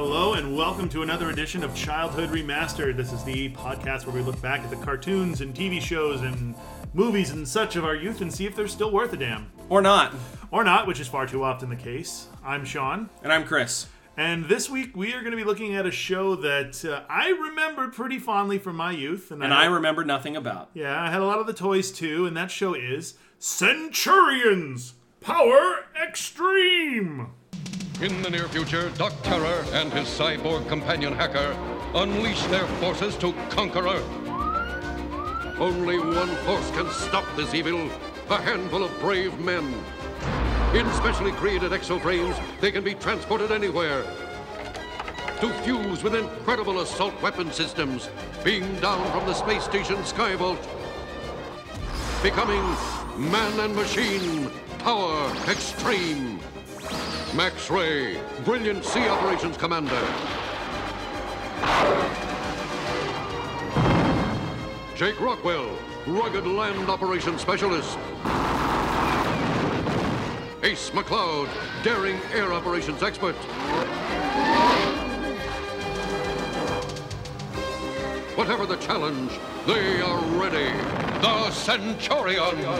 Hello and welcome to another edition of Childhood Remastered. This is the podcast where we look back at the cartoons and TV shows and movies and such of our youth and see if they're still worth a damn. Or not. Or not, which is far too often the case. I'm Sean. And I'm Chris. And this week we are going to be looking at a show that I remember pretty fondly from my youth. And I remember nothing about. Yeah, I had a lot of the toys too, and that show is Centurions Power Extreme! In the near future, Doc Terror and his cyborg companion Hacker unleash their forces to conquer Earth. Only one force can stop this evil, a handful of brave men. In specially created exoframes, they can be transported anywhere to fuse with incredible assault weapon systems beamed down from the space station Skyvault, becoming Man and Machine Power Extreme. Max Ray, Brilliant Sea Operations Commander. Jake Rockwell, Rugged Land Operations Specialist. Ace McCloud, Daring Air Operations Expert. Whatever the challenge, they are ready. The Centurions.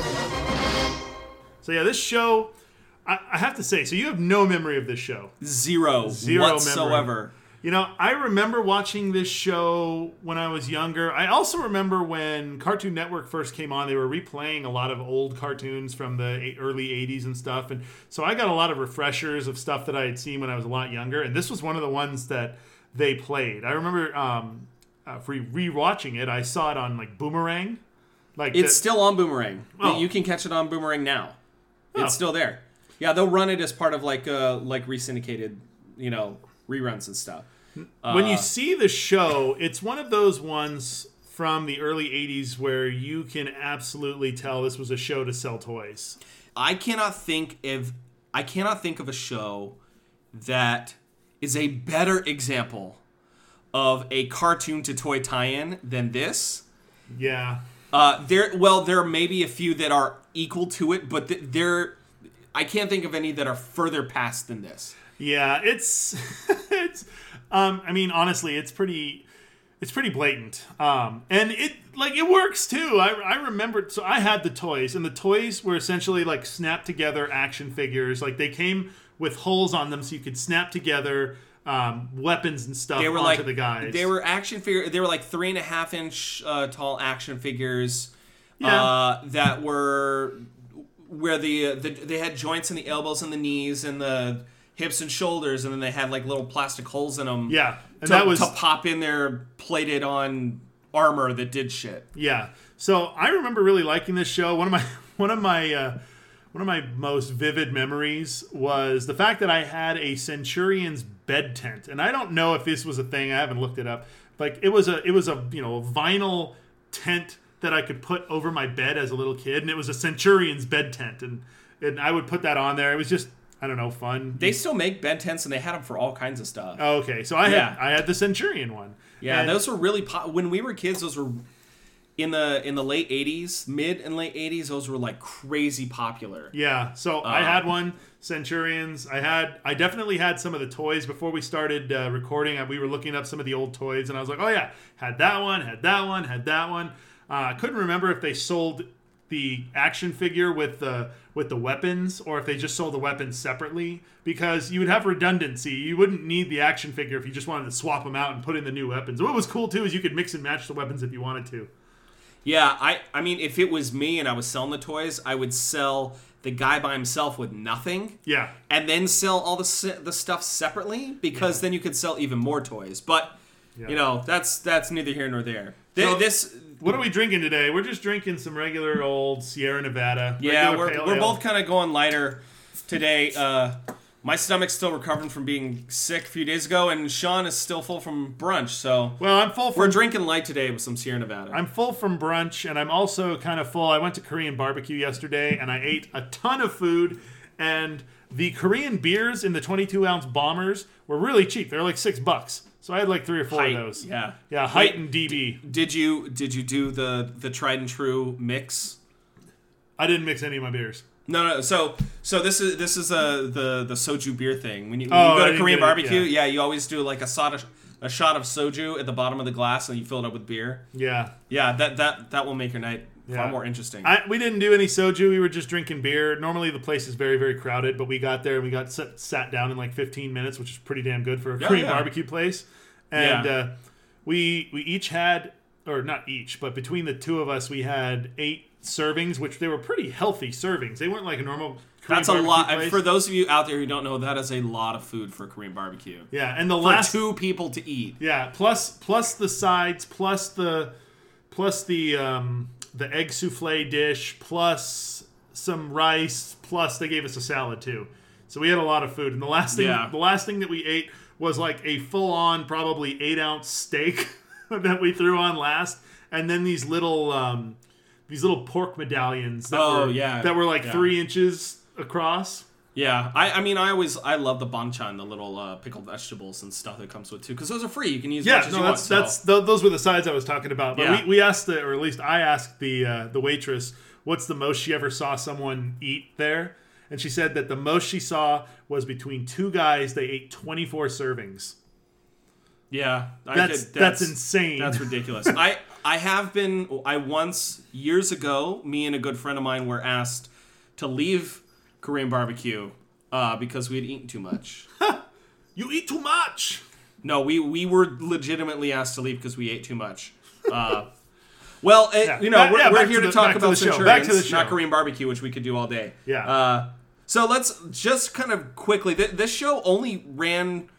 So yeah, this show, I have to say, so you have no memory of this show. Zero whatsoever. Memory. You know, I remember watching this show when I was younger. I also remember when Cartoon Network first came on, they were replaying a lot of old cartoons from the early 80s and stuff. And so I got a lot of refreshers of stuff that I had seen when I was a lot younger. And this was one of the ones that they played. I remember for rewatching it, I saw it on like Boomerang. It's still on Boomerang. Oh. You can catch it on Boomerang now. Oh. It's still there. Yeah, they'll run it as part of like resyndicated, reruns and stuff. When you see the show, it's one of those ones from the early 80s where you can absolutely tell this was a show to sell toys. I cannot think of a show that is a better example of a cartoon to toy tie-in than this. Yeah. There may be a few that are equal to it, but I can't think of any that are further past than this. Yeah, it's honestly, it's pretty blatant. And it works too. I remember, so I had the toys, and the toys were essentially like snap together action figures. Like they came with holes on them so you could snap together weapons and stuff onto the guys. They were action figure. They were like 3.5 inch tall action figures. Yeah. That were where they had joints in the elbows and the knees and the hips and shoulders, and then they had like little plastic holes in them. Yeah, and to pop in their plated on armor that did shit. Yeah. So I remember really liking this show. One of my most vivid memories was the fact that I had a Centurion's bed tent, and I don't know if this was a thing. I haven't looked it up. Like it was a vinyl tent that I could put over my bed as a little kid, and it was a Centurion's bed tent, and I would put that on there. It was just, I don't know, fun. They still make bed tents, and they had them for all kinds of stuff. Oh, okay, so I had the Centurion one. Yeah, and those were really when we were kids. Those were in the late 80s, mid and late 80s. Those were like crazy popular. Yeah, so I had one, Centurions. I definitely had some of the toys before we started recording. We were looking up some of the old toys, and I was like, oh yeah, had that one. I couldn't remember if they sold the action figure with the weapons, or if they just sold the weapons separately, because you would have redundancy. You wouldn't need the action figure if you just wanted to swap them out and put in the new weapons. What was cool too is you could mix and match the weapons if you wanted to. Yeah, I mean, if it was me and I was selling the toys, I would sell the guy by himself with nothing. Yeah. And then sell all the stuff separately, because then you could sell even more toys. But that's neither here nor there. What are we drinking today? We're just drinking some regular old Sierra Nevada. Yeah, we're both kind of going lighter today. My stomach's still recovering from being sick a few days ago, and Sean is still full from brunch. So I'm full. We're drinking light today with some Sierra Nevada. I'm full from brunch, and I'm also kind of full. I went to Korean barbecue yesterday, and I ate a ton of food. And the Korean beers in the 22-ounce bombers were really cheap. They're like $6. So I had like 3 or 4 of those. Yeah. Yeah, Height and DB. Did you do the tried and true mix? I didn't mix any of my beers. No. So this is the soju beer thing. When you I go to didn't Korean get it, barbecue, yeah. you always do like a shot of soju at the bottom of the glass, and you fill it up with beer. Yeah. Yeah, that will make your night far Yeah. more interesting. We didn't do any soju. We were just drinking beer. Normally the place is very, very crowded, but we got there and we got sat down in like 15 minutes, which is pretty damn good for a Korean barbecue place. And we each had, or not each, but between the two of us, we had 8 servings, which they were pretty healthy servings. They weren't like a normal Korean That's a barbecue lot. place. For those of you out there who don't know, that is a lot of food for Korean barbecue. Yeah, and the For last 2 people to eat. Yeah, plus the sides, plus the egg souffle dish, plus some rice, plus they gave us a salad too. So we had a lot of food. And the last thing that we ate was like a full-on, probably 8-ounce steak that we threw on last, and then these little pork medallions that were like 3 inches across. Yeah, I love the banchan, the little pickled vegetables and stuff that comes with too, because those are free. You can use as much as you want. Those were the sides I was talking about. But we asked or at least I asked the waitress, what's the most she ever saw someone eat there, and she said that the most she saw was between 2 guys. They ate 24 servings. Yeah, that's insane. That's ridiculous. I once years ago, me and a good friend of mine were asked to leave Korean barbecue because we had eaten too much. You eat too much. No, we were legitimately asked to leave because we ate too much. We're here to talk about Centurions, not Korean barbecue, which we could do all day. Yeah. So let's just kind of quickly. This show only ran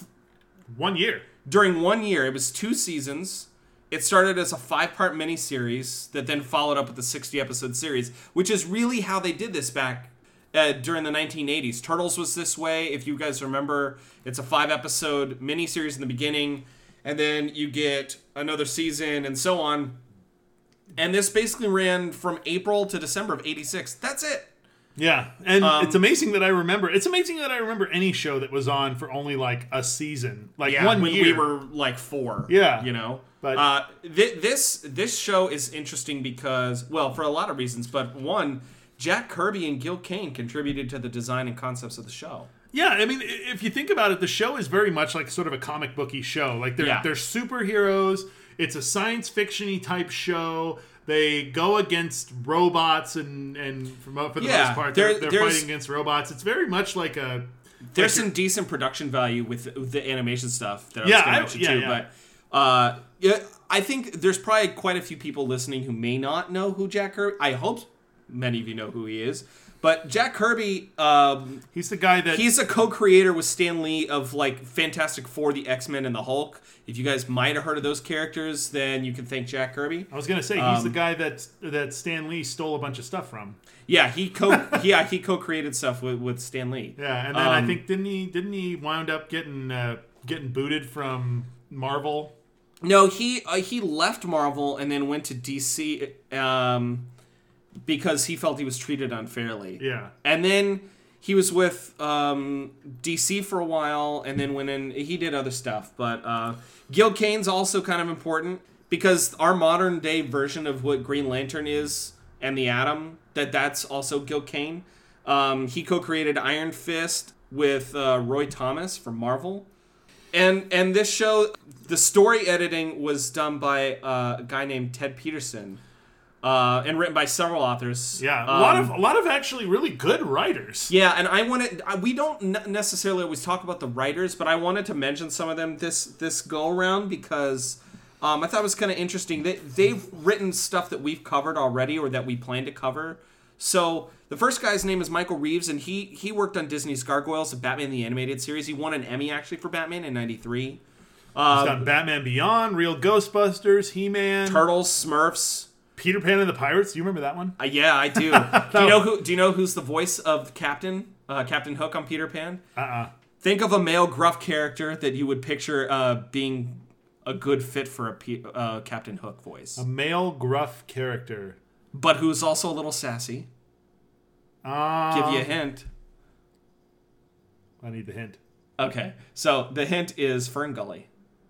1 year. During 1 year. It was 2 seasons. It started as a 5-part miniseries that then followed up with the 60-episode series, which is really how they did this back during the 1980s. Turtles was this way. If you guys remember, it's a 5-episode miniseries in the beginning, and then you get another season and so on. And this basically ran from April to December of 86. That's it. Yeah, and it's amazing that I remember. It's amazing that I remember any show that was on for only like a season, like 1 year. We were like 4. Yeah, you know. But this show is interesting because, well, for a lot of reasons. But one, Jack Kirby and Gil Kane contributed to the design and concepts of the show. Yeah, I mean, if you think about it, the show is very much like sort of a comic booky show. Like they're superheroes. It's a science fiction-y type show. They go against robots and for the most part, they're fighting against robots. It's very much like a... There's some decent production value with the animation stuff that I was going to mention too. Yeah. But I think there's probably quite a few people listening who may not know who Jack Kirby... I hope many of you know who he is. But Jack Kirby... he's the guy that... He's a co-creator with Stan Lee of like Fantastic Four, the X-Men, and the Hulk. If you guys might have heard of those characters, then you can thank Jack Kirby. I was going to say, he's the guy that Stan Lee stole a bunch of stuff from. Yeah, he co-created stuff with Stan Lee. Yeah, and then I think didn't he wound up getting booted from Marvel? No, he left Marvel and then went to DC because he felt he was treated unfairly. Yeah. And then he was with DC for a while and then went in. He did other stuff, but Gil Kane's also kind of important because our modern day version of what Green Lantern is and the Atom, that's also Gil Kane. He co-created Iron Fist with Roy Thomas from Marvel. And this show, the story editing was done by a guy named Ted Peterson, and written by several authors. Yeah, a lot of actually really good writers. Yeah, and we don't necessarily always talk about the writers, but I wanted to mention some of them this go around because I thought it was kind of interesting. They've written stuff that we've covered already or that we plan to cover. So the first guy's name is Michael Reeves, and he worked on Disney's Gargoyles and Batman the Animated Series. He won an Emmy, actually, for Batman in 93. He's done Batman Beyond, Real Ghostbusters, He-Man, Turtles, Smurfs, Peter Pan and the Pirates. Do you remember that one? Yeah, I do. Do you know who's the voice of Captain Hook on Peter Pan? Think of a male gruff character that you would picture being a good fit for a Captain Hook voice. A male gruff character. But who's also a little sassy. Give you a hint. I need the hint. Okay, so the hint is Fern Gully.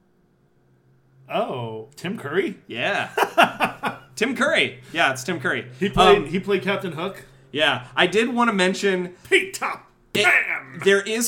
Oh, Tim Curry? Yeah. Tim Curry. Yeah, it's Tim Curry. He played Captain Hook? Yeah, I did want to mention Peter Pan. there is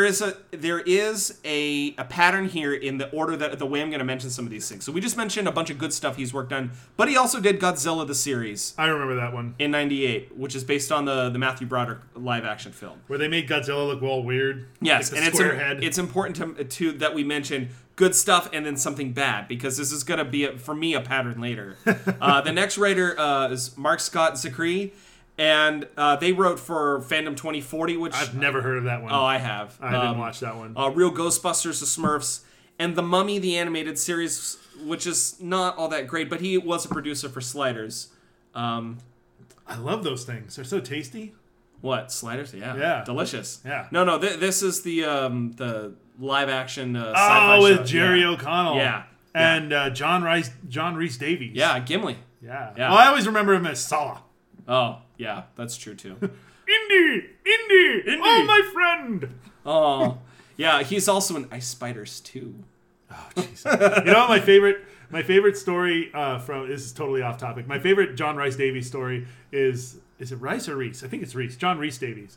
a pattern here in the order that the way I'm going to mention some of these things. So we just mentioned a bunch of good stuff he's worked on, but he also did Godzilla the series I remember that one. in '98, which is based on the Matthew Broderick live action film. Where they made Godzilla look all weird. Yes, like and square head. it's important to that we mention good stuff and then something bad, because this is going to be for me a pattern later. The next writer is Mark Scott Zicree. And they wrote for Fandom 2040, which... I've never heard of that one. Oh, I have. I didn't watch that one. Real Ghostbusters, The Smurfs, and The Mummy, the animated series, which is not all that great, but he was a producer for Sliders. I love those things. They're so tasty. What? Sliders? Yeah. Yeah. Delicious. Yeah. No, this is the live-action sci-fi show. With Jerry O'Connell. Yeah. And John Rhys Davies. Yeah, Gimli. Yeah. Yeah. Well, I always remember him as Sala. Oh, yeah, that's true, too. Indy! Oh, my friend! Oh, yeah, he's also in Ice Spiders, too. Oh, jeez. You know what my favorite story from... This is totally off topic. My favorite John Rhys Davies story is it Rice or Reese? I think it's Reese. John Rhys Davies.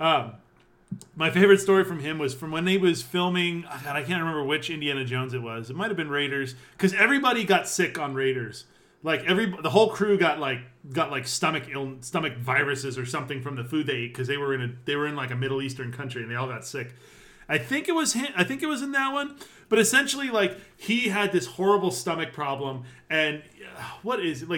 My favorite story from him was from when he was filming... Oh God, I can't remember which Indiana Jones it was. It might have been Raiders. Because everybody got sick on Raiders. Like the whole crew got stomach viruses or something from the food they ate because they were in like a Middle Eastern country and they all got sick. I think it was him. I think it was in that one. But essentially, like he had this horrible stomach problem, and what is it like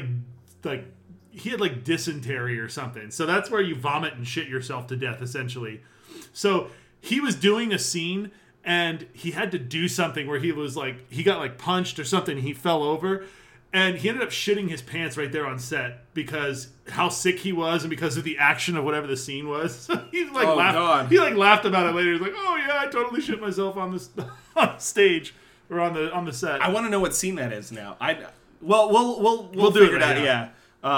he had like dysentery or something. So that's where you vomit and shit yourself to death, essentially. So he was doing a scene. And he had to do something where he got like punched or something. And he fell over. And he ended up shitting his pants right there on set because how sick he was and because of the action of whatever the scene was. He's like God. He like laughed about it later. He's like, "Oh yeah, I totally shit myself on this on stage or on the set." I want to know what scene that is now. We'll do figure it it out. right Yeah.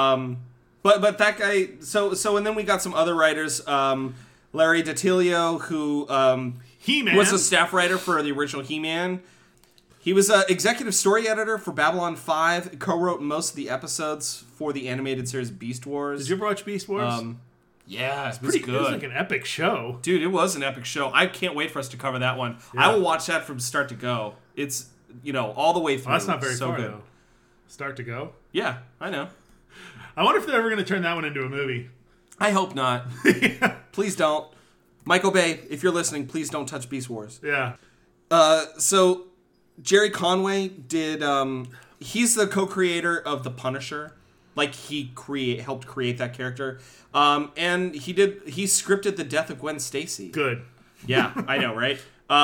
But that guy. So and then we got some other writers. Larry DiTilio, who He-Man was a staff writer for the original He-Man. He was an executive story editor for Babylon 5, co-wrote most of the episodes for the animated series Beast Wars. Did you ever watch Beast Wars? Yeah, it's Pretty good. It was like an epic show. Dude, it was an epic show. I can't wait for us to cover that one. Yeah. I will watch that from start to go. It's, all the way through. Well, that's not very so far, good. though. Start to go? Yeah, I know. I wonder if they're ever going to turn that one into a movie. I hope not. Please don't. Michael Bay, if you're listening, please don't touch Beast Wars. Yeah. So Jerry Conway did. He's the co-creator of The Punisher. Like he helped create that character. And he scripted the death of Gwen Stacy. Good. Yeah, I know, right?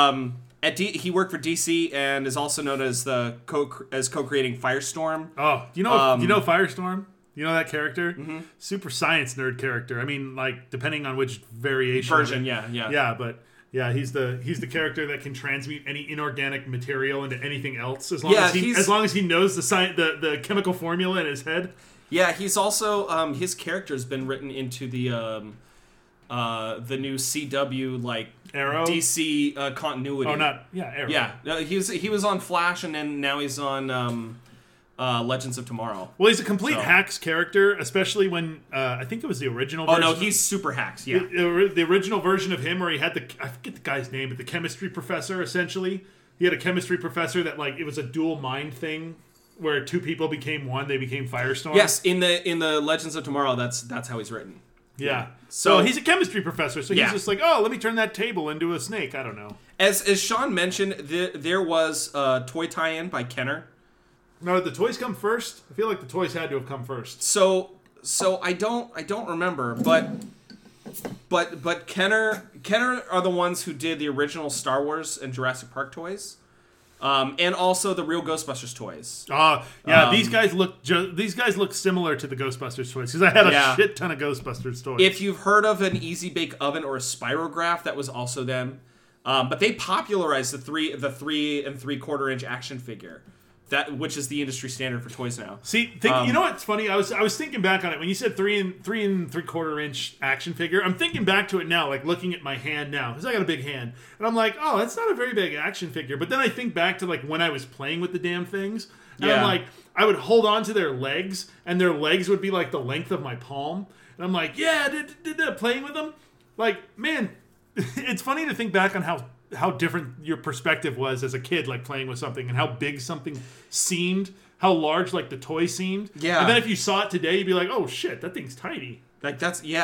He worked for DC and is also known as co-creating Firestorm. Oh, you know Firestorm? You know that character? Mm-hmm. Super science nerd character. I mean, like depending on which variation version, yeah. Yeah, but yeah, he's the character that can transmute any inorganic material into anything else as long as he knows the chemical formula in his head. Yeah, he's also his character's been written into the new CW Arrow? DC continuity. Arrow. Yeah, he was on Flash and then now he's on Legends of Tomorrow. Well, he's a complete hacks character, especially when I think it was the original version. Oh no, he's super hacks. Yeah, the original version of him where he had I forget the guy's name, but the chemistry professor. Essentially, he had a chemistry professor that it was a dual mind thing where two people became one. They became Firestorm. Yes, in the Legends of Tomorrow, that's how he's written. Yeah. So he's a chemistry professor. So he's just like, oh, let me turn that table into a snake. I don't know. As Sean mentioned, there was a toy tie-in by Kenner. No, did the toys come first? I feel like the toys had to have come first. So I don't remember, but Kenner are the ones who did the original Star Wars and Jurassic Park toys, and also the Real Ghostbusters toys. These guys look similar to the Ghostbusters toys because I had a shit ton of Ghostbusters toys. If you've heard of an Easy Bake Oven or a Spirograph, that was also them. But they popularized the 3 3/4 inch action figure. which is the industry standard for toys now. See, you know what's funny? I was thinking back on it when you said 3 and 3/4 inch action figure. I'm thinking back to it now, like looking at my hand now, because I got a big hand, and I'm like, oh, that's not a very big action figure. But then I think back to like when I was playing with the damn things, and I'm like, I would hold on to their legs, and their legs would be like the length of my palm, and I'm like, yeah, did playing with them, like, man, it's funny to think back on how different your perspective was as a kid, like playing with something, and how big something seemed, how large like the toy seemed. Yeah. And then if you saw it today, you'd be like, oh shit, that thing's tiny. Like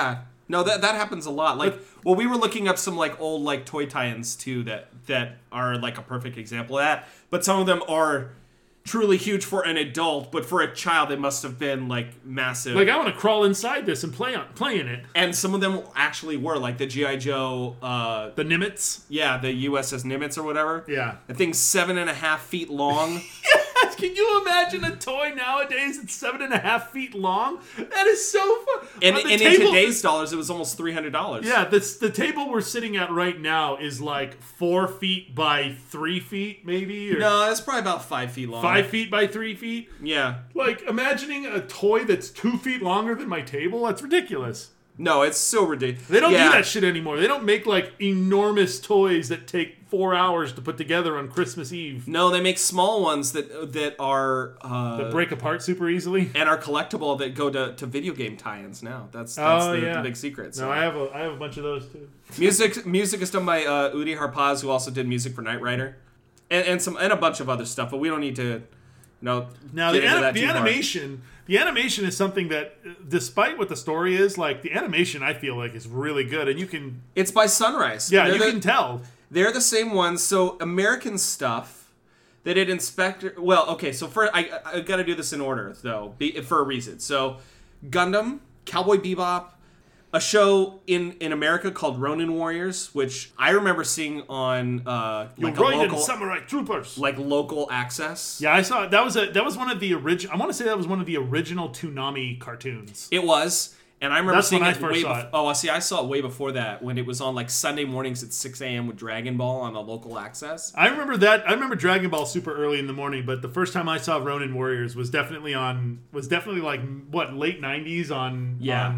No, that happens a lot. Like, well, we were looking up some like old like toy tie-ins too that are like a perfect example of that. But some of them are truly huge for an adult, but for a child, it must have been like massive. Like, I want to crawl inside this and play in it. And some of them actually were, like the G.I. Joe, the Nimitz. Yeah, the USS Nimitz or whatever. Yeah, the thing's 7.5 feet long. Yes, can you imagine a toy nowadays that's 7.5 feet long? That is so fun. And in today's dollars, it was almost $300. Yeah, the table we're sitting at right now is like 4 feet by 3 feet, maybe. Or no, it's probably about 5 feet long. 5 feet by 3 feet. Yeah. Like, imagining a toy that's 2 feet longer than my table, that's ridiculous. No, it's so ridiculous. They don't do that shit anymore. They don't make like enormous toys that take 4 hours to put together on Christmas Eve. No, they make small ones that are that break apart super easily and are collectible that go to video game tie-ins now. That's the big secret. So. No, I have a bunch of those too. Music is done by Udi Harpaz, who also did music for Knight Rider, and a bunch of other stuff. But we don't need to, now the animation. The animation is something that, despite what the story is, like, the animation I feel like is really good, and you can. It's by Sunrise. Yeah, you can tell. They're the same ones. So American stuff, they did Inspector. Well, okay. So I got to do this in order though, for a reason. So Gundam, Cowboy Bebop, a show in America called Ronin Warriors, which I remember seeing on like a local Samurai Troopers, like local access. Yeah, I saw it. That was one of the original. I want to say that was one of the original Toonami cartoons. It was. And I remember seeing it way before. Oh, see, I saw it way before that when it was on like Sunday mornings at 6 a.m. with Dragon Ball on a local access. I remember that. I remember Dragon Ball super early in the morning, but the first time I saw Ronin Warriors was definitely like what, late 90s on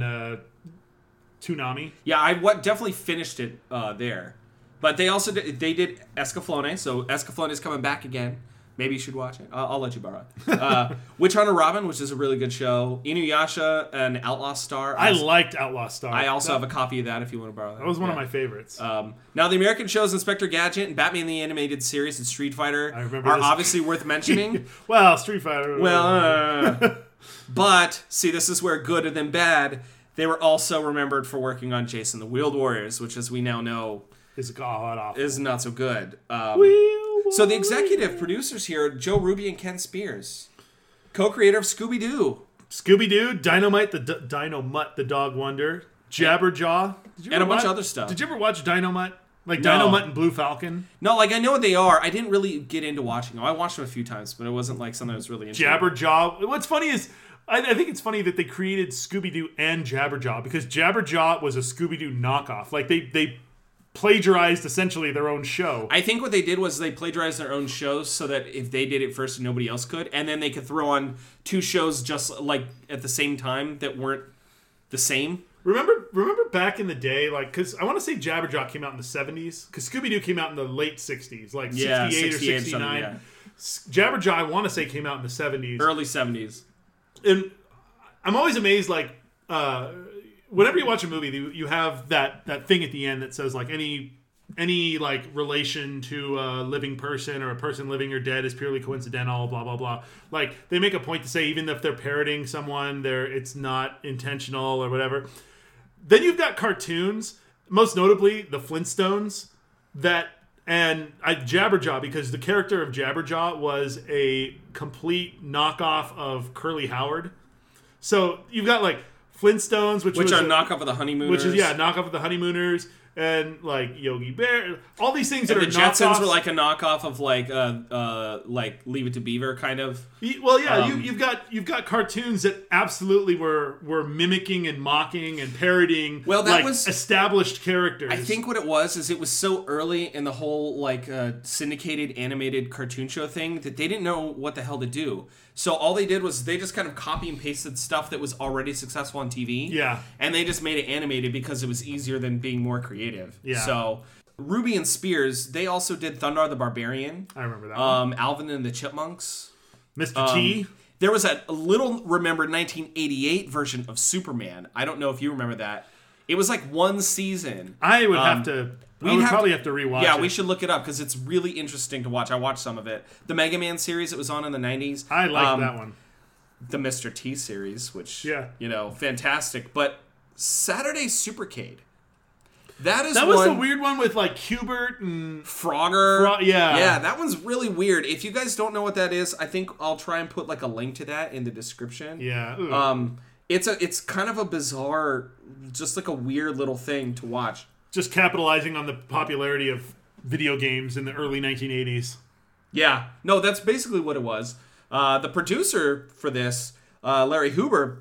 Toonami. Yeah, I definitely finished it there. But they also did Escaflowne, so Escaflowne is coming back again. Maybe you should watch it. I'll let you borrow it. Witch Hunter Robin, which is a really good show. Inuyasha and Outlaw Star. I liked Outlaw Star. I also have a copy of that if you want to borrow that. That was one of my favorites. Now, the American shows Inspector Gadget and Batman the Animated Series and Street Fighter are obviously worth mentioning. Well, Street Fighter. Well, but, see, this is where good and then bad. They were also remembered for working on Jason the Wheeled Warriors, which, as we now know, is god-awful. Is not so good. So the executive producers here, Joe Ruby and Ken Spears, co-creator of Scooby-Doo. Scooby-Doo, Dynamite the Dog Wonder, Jabberjaw, and a bunch of other stuff. Did you ever watch Dynamite? Like Dynamite and Blue Falcon? No, like I know what they are. I didn't really get into watching them. I watched them a few times, but it wasn't like something I was really into. Jabberjaw. What's funny is, I think it's funny that they created Scooby-Doo and Jabberjaw, because Jabberjaw was a Scooby-Doo knockoff. Like, they plagiarized essentially their own show. I think what they did was they plagiarized their own shows so that if they did it first, nobody else could, and then they could throw on two shows just like at the same time that weren't the same. Remember back in the day, like, because I want to say Jabberjaw came out in the 70s, because Scooby-Doo came out in the late 60s, like 68 or 69. Yeah. Jabberjaw, I want to say, came out in the 70s. Early 70s. And I'm always amazed, like, whenever you watch a movie, you have that thing at the end that says, like, any like relation to a living person or a person living or dead is purely coincidental, blah blah blah. Like, they make a point to say even if they're parroting someone, it's not intentional or whatever. Then you've got cartoons, most notably the Flintstones, Jabberjaw, because the character of Jabberjaw was a complete knockoff of Curly Howard. So you've got like Flintstones, which are knockoff of the Honeymooners. Which is knockoff of the Honeymooners. and like Yogi Bear, all these things that And are the Jetsons knockoffs. were like a knockoff of like Leave It to Beaver kind of. Well, yeah, you've got cartoons that absolutely were mimicking and mocking and parodying. Well, that like, was established characters. I think what it was is it was so early in the whole like syndicated animated cartoon show thing that they didn't know what the hell to do. So all they did was they just kind of copy and pasted stuff that was already successful on TV. Yeah. And they just made it animated because it was easier than being more creative. Yeah. So Ruby and Spears, they also did Thundar the Barbarian. I remember that one. Alvin and the Chipmunks. Mr. T. There was a little remembered 1988 version of Superman. I don't know if you remember that. It was like one season. I would have to. I would probably have to rewatch it. Yeah, we should look it up because it's really interesting to watch. I watched some of it. The Mega Man series that was on in the 90s. I like that one. The Mr. T series, which, Yeah. fantastic. But Saturday Supercade. That was the weird one with like Hubert and Frogger. yeah. Yeah, that one's really weird. If you guys don't know what that is, I think I'll try and put like a link to that in the description. Yeah. Ooh. It's kind of a bizarre, just like a weird little thing to watch. Just capitalizing on the popularity of video games in the early 1980s. Yeah. No, that's basically what it was. The producer for this, Larry Huber,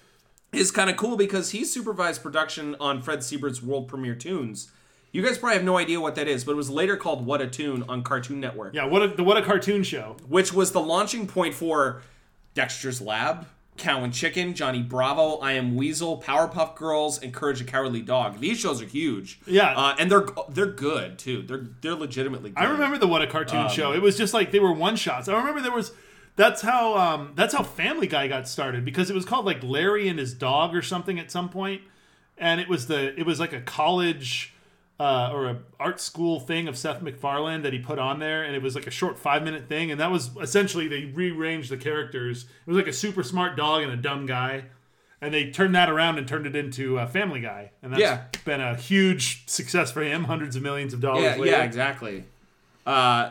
is kind of cool because he supervised production on Fred Siebert's World Premiere Tunes. You guys probably have no idea what that is, but it was later called What a Tune on Cartoon Network. Yeah, what a cartoon show. Which was the launching point for Dexter's Lab, Cow and Chicken, Johnny Bravo, I Am Weasel, Powerpuff Girls, and Courage the Cowardly Dog. These shows are huge. Yeah. And they're good, too. They're legitimately good. I remember the What a Cartoon show. It was just like they were one-shots. I remember that's how Family Guy got started because it was called like Larry and His Dog or something at some point. And it was like a college or a art school thing of Seth MacFarlane that he put on there, and it was like a short 5-minute thing, and that was essentially they rearranged the characters. It was like a super smart dog and a dumb guy, and they turned that around and turned it into Family Guy, and that's been a huge success for him, hundreds of millions of dollars later. Yeah, exactly. I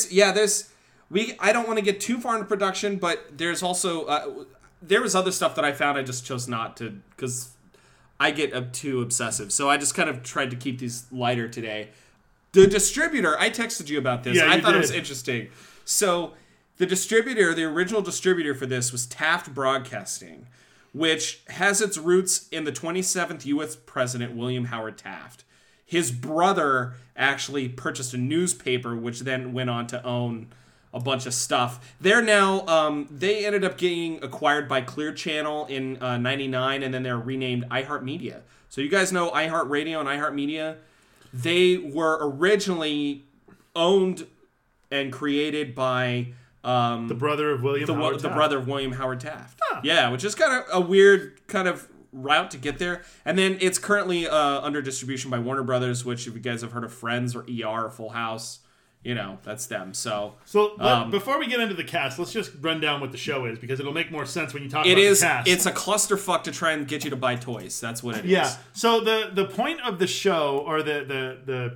don't want to get too far into production, but there's also there was other stuff that I found. I just chose not to because I get too obsessive. So I just kind of tried to keep these lighter today. The distributor, I texted you about this. Yeah, I thought did. it was interesting. So the original distributor for this was Taft Broadcasting, which has its roots in the 27th U.S. President William Howard Taft. His brother actually purchased a newspaper, which then went on to own a bunch of stuff. They're now, they ended up getting acquired by Clear Channel in 99, and then they're renamed iHeartMedia. So you guys know iHeartRadio and iHeartMedia? They were originally owned and created by The brother of William Howard the Taft. brother of William Howard Taft. Yeah, which is kind of a weird kind of route to get there. And then it's currently under distribution by Warner Brothers, which if you guys have heard of Friends or ER or Full House, that's them. So before we get into the cast, let's just run down what the show is because it'll make more sense when you talk it about is. the cast. It's a clusterfuck to try and get you to buy toys. That's what it is. Yeah. So the point of the show, or the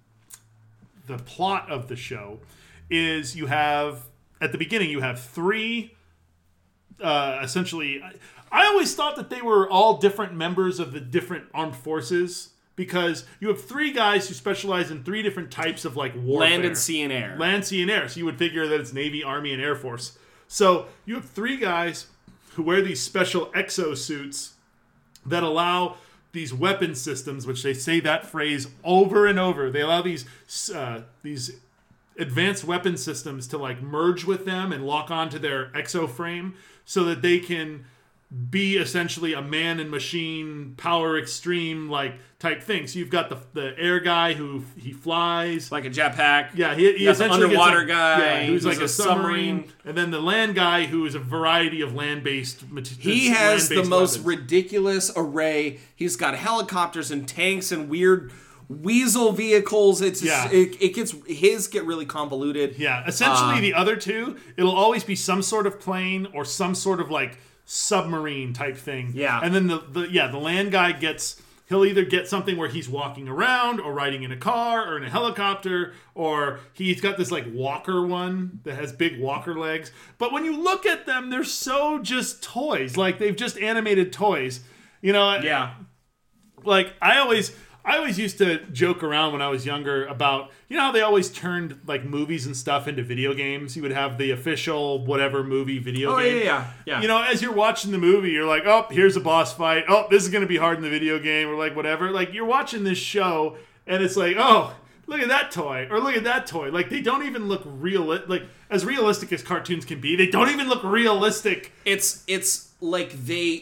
plot of the show, is you have at the beginning you have three. Essentially, I always thought that they were all different members of the different armed forces. Because you have three guys who specialize in three different types of like warfare. Land and sea and air. Land, sea, and air. So you would figure that it's Navy, Army, and Air Force. So you have three guys who wear these special exosuits that allow these weapon systems, which they say that phrase over and over. They allow these advanced weapon systems to like merge with them and lock onto their exoframe so that they can be essentially a man and machine power extreme like type thing. So you've got the air guy who he flies like a jetpack. Yeah, he essentially underwater gets guy who's like a submarine, and then the land guy who is a variety of land-based materials. He has the most ridiculous array. He's got helicopters and tanks and weird weasel vehicles. It's just, his get really convoluted. Yeah, essentially the other two, it'll always be some sort of plane or some sort of like submarine type thing. Yeah. And then the land guy he'll either get something where he's walking around or riding in a car or in a helicopter, or he's got this like walker one that has big walker legs. But when you look at them, they're so just toys. Like they've just animated toys. Yeah. Like I always I always used to joke around when I was younger about, you know how they always turned like movies and stuff into video games? You would have the official whatever movie video game. Yeah. You know, as you're watching the movie, you're like, oh, here's a boss fight. Oh, this is going to be hard in the video game, or like whatever. Like, you're watching this show, and it's like, oh, look at that toy, or look at that toy. Like, they don't even look like as realistic as cartoons can be. They don't even look realistic. It's like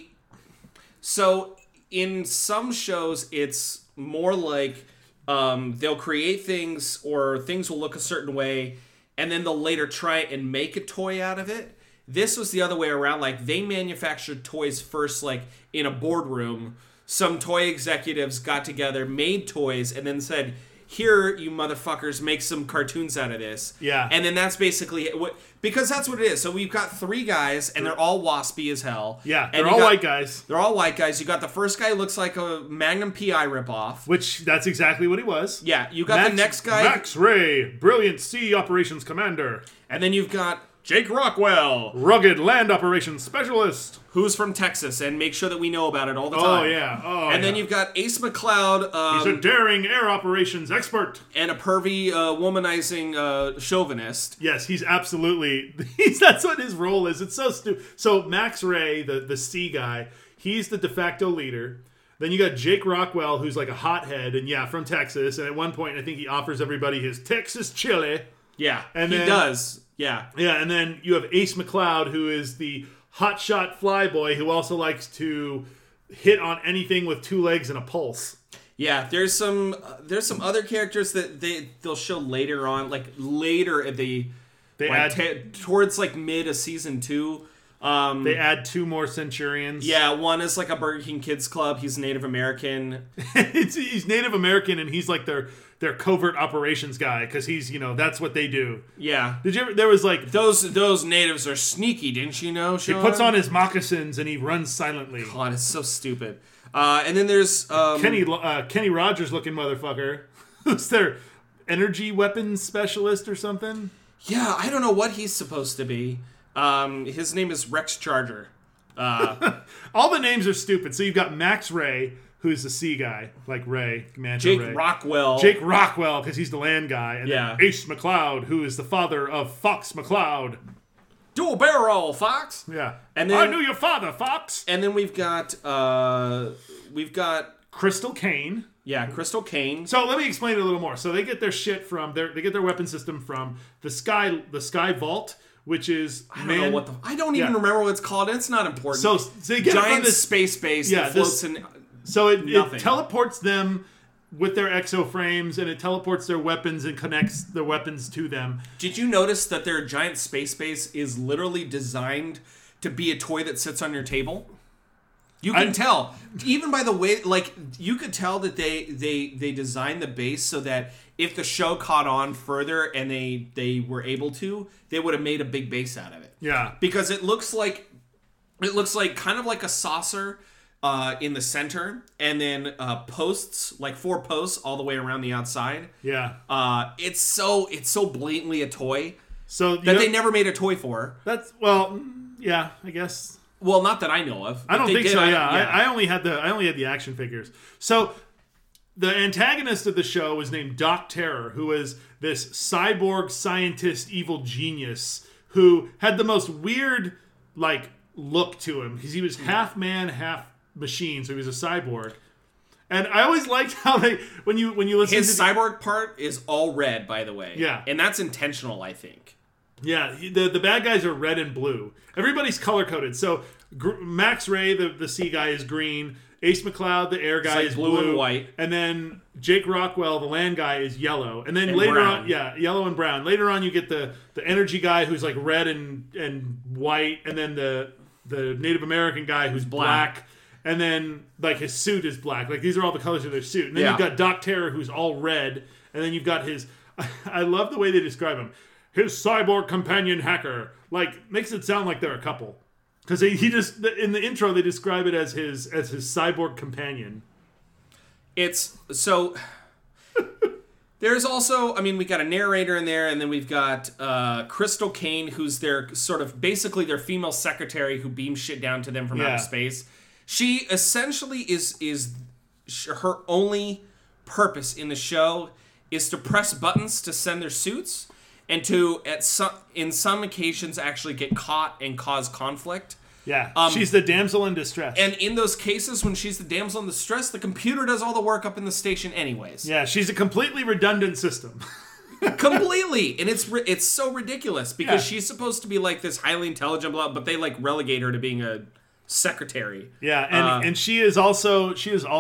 so in some shows, it's more like they'll create things, or things will look a certain way, and then they'll later try and make a toy out of it. This was the other way around. Like, they manufactured toys first, like in a boardroom. Some toy executives got together, made toys, and then said, here, you motherfuckers, make some cartoons out of this. Yeah. And then that's basically what, because that's what it is. So we've got 3 guys, and they're all waspy as hell. Yeah, and they're all white guys. They're all white guys. You got the first guy who looks like a Magnum PI ripoff. Which, that's exactly what he was. Yeah, you got the next guy. Max Ray, brilliant sea operations commander. And then you've got Jake Rockwell, rugged land operations specialist, who's from Texas, and make sure that we know about it all the time. Oh, yeah. And then you've got Ace McCloud. He's a daring air operations expert. And a pervy, womanizing chauvinist. Yes, he's absolutely... that's what his role is. It's so stupid. So Max Ray, the sea guy, he's the de facto leader. Then you got Jake Rockwell, who's like a hothead, and from Texas. And at one point, I think he offers everybody his Texas chili. Yeah, and he does. Yeah. Yeah, and then you have Ace McCloud, who is the hotshot flyboy who also likes to hit on anything with 2 legs and a pulse. Yeah, there's some other characters that they'll show later on, like later at towards like mid of season 2. They add 2 more Centurions. Yeah, one is like a Burger King Kids Club. He's Native American. He's Native American, and he's like their covert operations guy, because he's, that's what they do. Yeah. Did you ever? There was like those natives are sneaky, didn't you know, Sean? He puts on his moccasins and he runs silently. God, it's so stupid. And then there's Kenny Rogers looking motherfucker, who's their energy weapons specialist or something. Yeah, I don't know what he's supposed to be. His name is Rex Charger. All the names are stupid. So you've got Max Ray, who's the sea guy, like Ray, Commander Jake Ray. Jake Rockwell, because he's the land guy. And then Ace McCloud, who is the father of Fox McCloud. Dual barrel, Fox. Yeah. And then, I knew your father, Fox. And then we've got Crystal Kane. Yeah, Crystal Kane. So let me explain it a little more. So they get their shit they get their weapon system from the Sky Vault, which is I don't even remember what it's called. It's not important. So they get giant this space base that floats in. So it teleports them with their exoframes, and it teleports their weapons and connects their weapons to them. Did you notice that their giant space base is literally designed to be a toy that sits on your table? You can tell, even by the way, like, you could tell that they designed the base so that if the show caught on further and they were able to, they would have made a big base out of it. Yeah, because it looks like kind of like a saucer in the center, and then posts, like 4 posts all the way around the outside. Yeah, it's so blatantly a toy. So they never made a toy for. Yeah, I guess. Well, not that I know of. I don't think so. I only had the action figures. So the antagonist of the show was named Doc Terror, who was this cyborg scientist, evil genius who had the most weird look to him, because he was half man, half machine. So he was a cyborg. And I always liked how when you listen his cyborg part is all red, by the way. Yeah, and that's intentional, I think. Yeah, the bad guys are red and blue. Everybody's color-coded. So Max Ray, the sea guy, is green. Ace McCloud, the air guy, is blue and white. And then Jake Rockwell, the land guy, is yellow. And then later on, yellow and brown. Later on, you get the energy guy, who's like red and white. And then the Native American guy, who's black. And then his suit is black. These are all the colors of their suit. And then you've got Doc Terror, who's all red. And then you've got his... I love the way they describe him. His cyborg companion hacker, makes it sound like they're a couple, because he just in the intro they describe it as his cyborg companion. It's so. There's also, we got a narrator in there, and then we've got Crystal Kane, who's their sort of basically their female secretary who beams shit down to them from outer space. She essentially is her only purpose in the show is to press buttons to send their suits and to, in some occasions, actually get caught and cause conflict. Yeah, she's the damsel in distress. And in those cases, when she's the damsel in distress, the computer does all the work up in the station anyways. Yeah, she's a completely redundant system. Completely. And it's so ridiculous because Yeah. she's supposed to be like this highly intelligent, but they like relegate her to being a secretary. Yeah, and she is also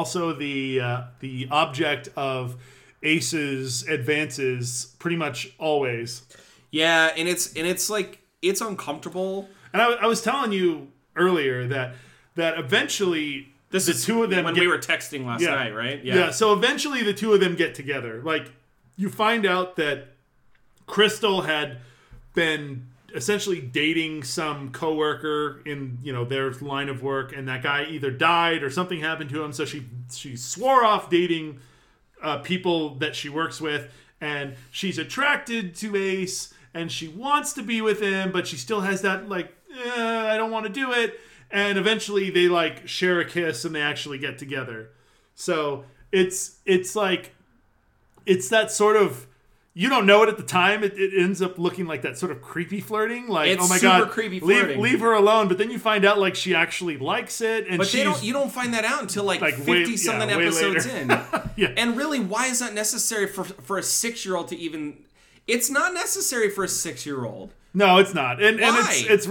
the object of Ace's advances pretty much always. Yeah, and it's like it's uncomfortable. And I was telling you earlier that eventually the two of them when we were texting last night, right? Yeah. So eventually the two of them get together. Like you find out that Crystal had been essentially dating some coworker in their line of work, and that guy either died or something happened to him. So she swore off dating people that she works with, and she's attracted to Ace, and she wants to be with him, but she still has that I don't want to do it. And eventually they like share a kiss and they actually get together. So it's like it's that sort of, you don't know it at the time. It ends up looking like that sort of creepy flirting. Like, it's oh my super god, creepy flirting. Leave her alone. But then you find out like she actually likes it, and but you don't find that out until like 50 something way episodes later. in. Yeah. And really, why is that necessary for a 6-year-old to even? It's not necessary for a 6-year-old. No, it's not, and Why? it's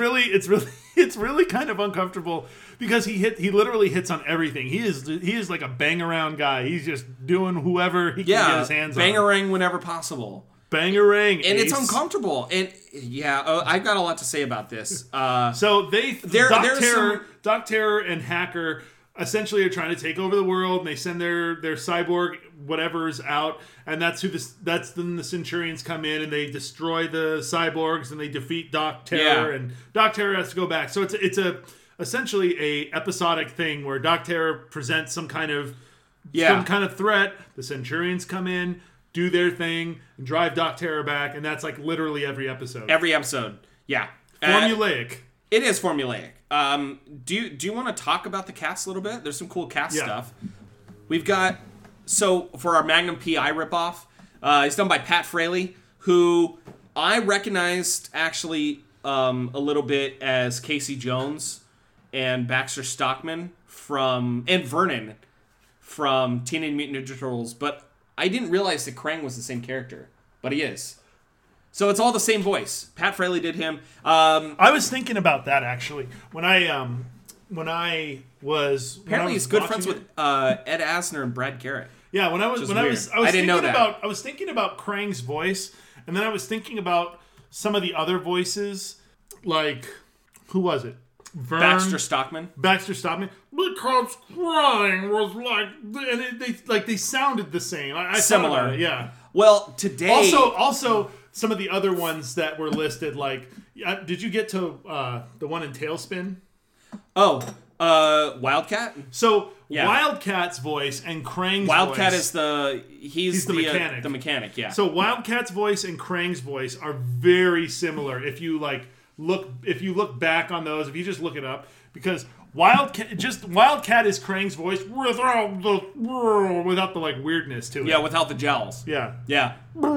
really kind of uncomfortable because he literally hits on everything. He is like a bang around guy. He's just doing whoever he can get his hands on. Bangarang whenever possible. Bangarang, And Ace. it's uncomfortable. And I've got a lot to say about this. So there's some- Doc Terror and Hacker essentially are trying to take over the world, and they send their cyborg whatever's out, and that's then the Centurions come in and they destroy the cyborgs and they defeat Doc Terror, and Doc Terror has to go back. So it's essentially a episodic thing where Doc Terror presents some kind of threat. The Centurions come in, do their thing, and drive Doc Terror back, and that's like literally every episode. Every episode, yeah. Formulaic. It is formulaic. Do you want to talk about the cast a little bit? There's some cool cast stuff. We've got, so for our Magnum PI ripoff, it's done by Pat Fraley, who I recognized actually a little bit as Casey Jones and Baxter Stockman and Vernon from Teenage Mutant Ninja Turtles, but I didn't realize that Krang was the same character, but he is. So it's all the same voice. Pat Fraley did him. I was thinking about that actually when I was apparently he's good friends with Ed Asner and Brad Garrett. Yeah, I was thinking about Krang's voice, and then I was thinking about some of the other voices, like who was it? Baxter Stockman. Because Krang was like, and they sounded the same. I Similar, yeah. Well, today also some of the other ones that were listed, like, did you get to the one in Tailspin? Oh, Wildcat. So Wildcat's voice and Krang's Wildcat voice. is he's the mechanic. The mechanic, yeah. So Wildcat's voice and Krang's voice are very similar. If you look back on those, if you just look it up, because Wildcat is Krang's voice without the like weirdness to it. Yeah, without the jowls. Yeah. Yeah.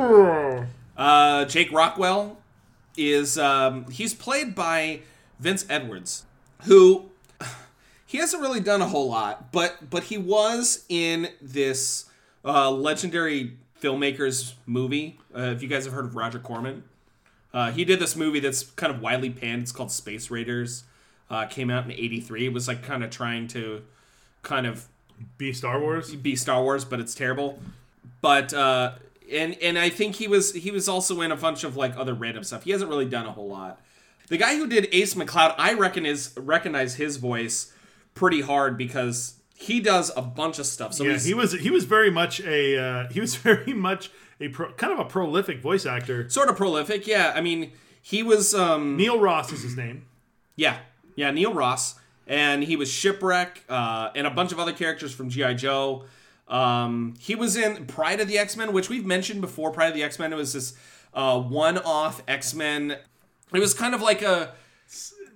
Jake Rockwell is he's played by Vince Edwards, who he hasn't really done a whole lot, but he was in this legendary filmmakers movie. If you guys have heard of Roger Corman, he did this movie that's kind of widely panned. It's called Space Raiders. Came out in '83. It was like kind of trying to be Star Wars, but it's terrible. But and I think he was also in a bunch of like other random stuff. He hasn't really done a whole lot. The guy who did Ace McCloud, I recognize his voice pretty hard because he does a bunch of stuff. So yeah, he was very much a kind of a prolific voice actor. Sort of prolific, yeah. I mean, he was Neil Ross is his name. Yeah, Neil Ross, and he was Shipwreck and a bunch of other characters from G.I. Joe. He was in Pride of the X-Men, which we've mentioned before. Pride of the X-Men, it was this one-off X-Men. It was kind of like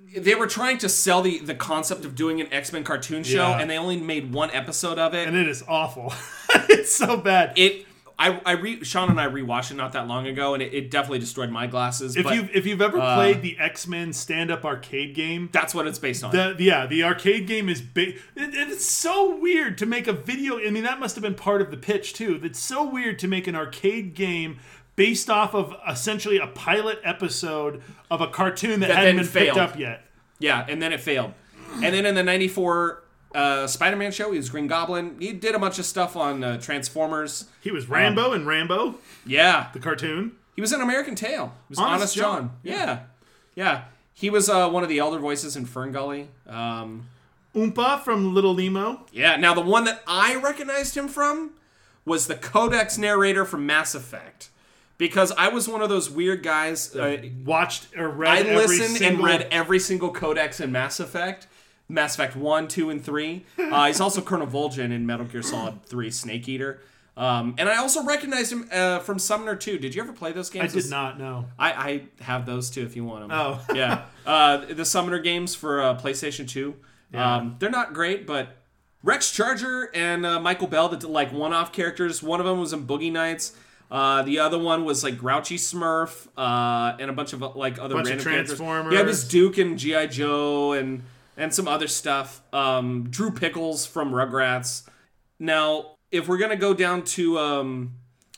they were trying to sell the concept of doing an X-Men cartoon show, Yeah. and they only made one episode of it. And it is awful. It's so bad. Sean and I rewatched it not that long ago, and it definitely destroyed my glasses. If you've ever played the X-Men stand-up arcade game, That's what it's based on. the arcade game is big. It's so weird to make a video. I mean, that must have been part of the pitch too. It's so weird to make an arcade game based off of essentially a pilot episode of a cartoon that hadn't been picked up yet. Yeah, and then it failed. And then in the 94 Spider-Man show, he was Green Goblin. He did a bunch of stuff on Transformers. He was Rambo in Rambo, Yeah. the cartoon. He was in American Tail. He was Honest Honest John. Yeah. He was one of the elder voices in Fern Gully. Oompa from Little Nemo. Yeah, now the one that I recognized him from was the Codex narrator from Mass Effect. Because I was one of those weird guys. Watched or read I every listened single... and read every single Codex in Mass Effect. Mass Effect 1, 2, and 3. He's also Colonel Vol'jin in Metal Gear Solid 3 Snake Eater. And I also recognized him from Summoner 2. Did you ever play those games? I did not know. I have those too if you want them. Oh. Yeah. The Summoner games for PlayStation 2. Yeah. They're not great, but Rex Charger and Michael Bell did like one-off characters. One of them was in Boogie Nights. The other one was like Grouchy Smurf and a bunch of like other Bunch of random characters. Transformers. Yeah, it was Duke and G.I. Joe and some other stuff. Drew Pickles from Rugrats. Now, if we're gonna go down to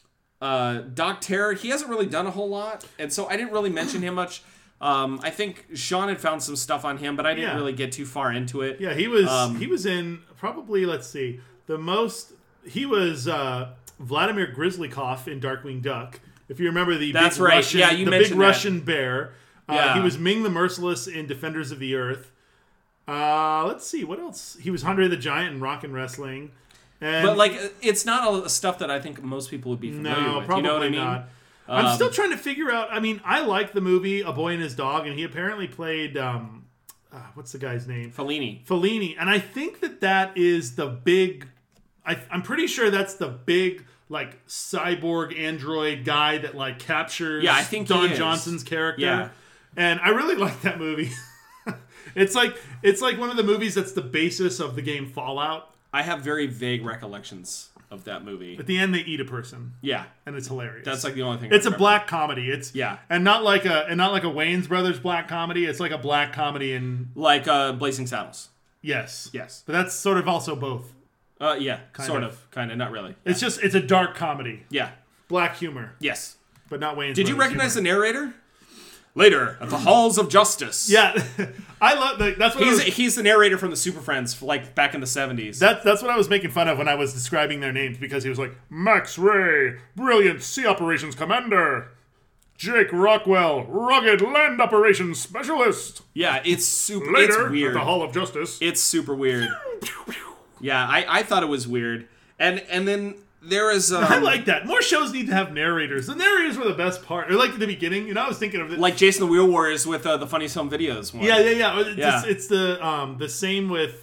Doc Terror, he hasn't really done a whole lot, and so I didn't really mention him much. I think Sean had found some stuff on him, but I didn't really get too far into it. Yeah, he was in probably, let's see, he was Vladimir Grizzlykov in Darkwing Duck. If you remember the That's big right. Russian, Yeah, you the mentioned big that. Russian bear. Yeah. He was Ming the Merciless in Defenders of the Earth. Let's see, what else? He was Andre the Giant in Rock and Wrestling. And But like, it's not all stuff that I think most people would be familiar no, with. probably You know what I mean? not. I'm still trying to figure out. I mean, I like the movie A Boy and His Dog, and he apparently played what's the guy's name? Fellini. And I think that is the big. I'm pretty sure that's the big like cyborg android guy that like captures. Yeah, I think he Don is. Johnson's character. Yeah. And I really like that movie. It's like one of the movies that's the basis of the game Fallout. I have very vague recollections of that movie. At the end, they eat a person, Yeah, and it's hilarious. that's like the only thing. It's I a remember. black comedy. It's Yeah. and not like a Wayans Brothers black comedy. It's like a black comedy in like Blazing Saddles. yes, Yes. but that's sort of also both. Yeah, kind of. of, not really. It's a dark comedy, Yeah. black humor, Yes. but not Wayans. Did you Brothers recognize humor. the narrator? Later at the halls of justice. Yeah, I love that's what He's the narrator from the Super Friends, like back in the 70s. That's what I was making fun of when I was describing their names, because he was like Max Ray, brilliant sea operations commander. Jake Rockwell, rugged land operations specialist. Yeah, it's super. Later, It's weird. at the Hall of Justice. It's super weird. Yeah, I thought it was weird, and then there is. I like that. More shows need to have narrators. The narrators were the best part. Or like at the beginning, I was thinking of it. like Jason the Wheel Warriors with the Funniest Home Videos one. Yeah. Yeah. It's the same with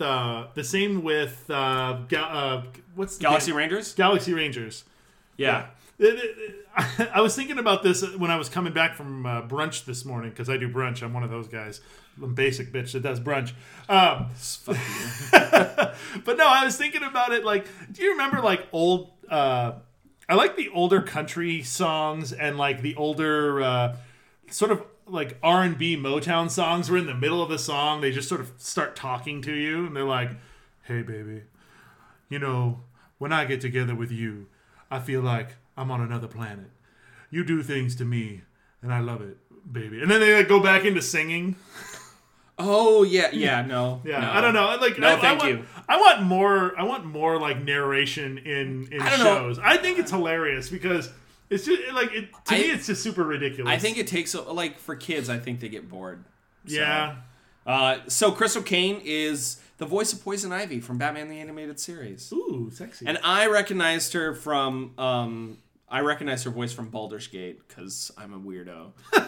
what's the Galaxy game? Rangers. Galaxy Rangers. Yeah. I was thinking about this when I was coming back from brunch this morning, because I do brunch. I'm one of those guys. I'm a basic bitch that does brunch. Fuck you. But no, I was thinking about it. Like, do you remember like old? I like the older country songs and like the older sort of like R&B Motown songs. Where in the middle of the song they just sort of start talking to you, and they're like, "Hey, baby, when I get together with you, I feel like I'm on another planet. You do things to me, and I love it, baby." And then they like go back into singing. Oh yeah, no. Yeah, no. I don't know. Like, No, I thank want, you. I want more like narration in I don't know. shows. I think it's hilarious because it's just like to me it's just super ridiculous. I think it takes like for kids. I think they get bored. So. Yeah. So Crystal Kane is the voice of Poison Ivy from Batman the Animated Series, Ooh, sexy. and I recognized her from. I recognize her voice from Baldur's Gate because I'm a weirdo.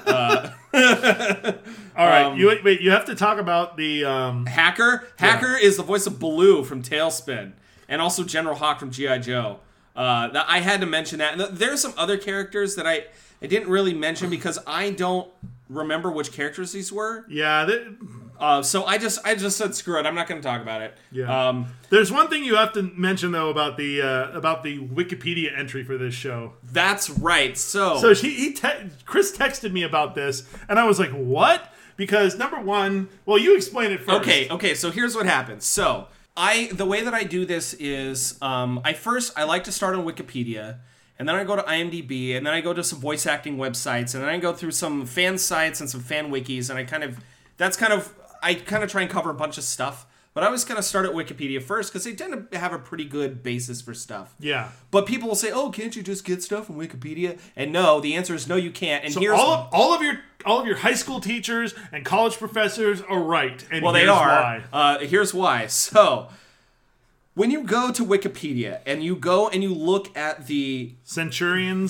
All right, you have to talk about the Hacker is the voice of Baloo from Tailspin, and also General Hawk from G.I. Joe. I had to mention that. And there's some other characters that I didn't really mention because I don't remember which characters these were. Yeah, So I just said screw it. I'm not going to talk about it. Yeah. There's one thing you have to mention though about the Wikipedia entry for this show. That's right. So Chris texted me about this, and I was like, "What?" Because number one, well, you explain it first. Okay. So here's what happens. So the way that I do this is I like to start on Wikipedia. And then I go to IMDb, and then I go to some voice acting websites, and then I go through some fan sites and some fan wikis, and I kind of try and cover a bunch of stuff. But I always kind of start at Wikipedia first, because they tend to have a pretty good basis for stuff. Yeah. But people will say, "Oh, can't you just get stuff from Wikipedia?" And no, the answer is no, you can't. And So here's all of your high school teachers and college professors are right. And well, they are. Here's why. So when you go to Wikipedia and you go and you look at the Centurions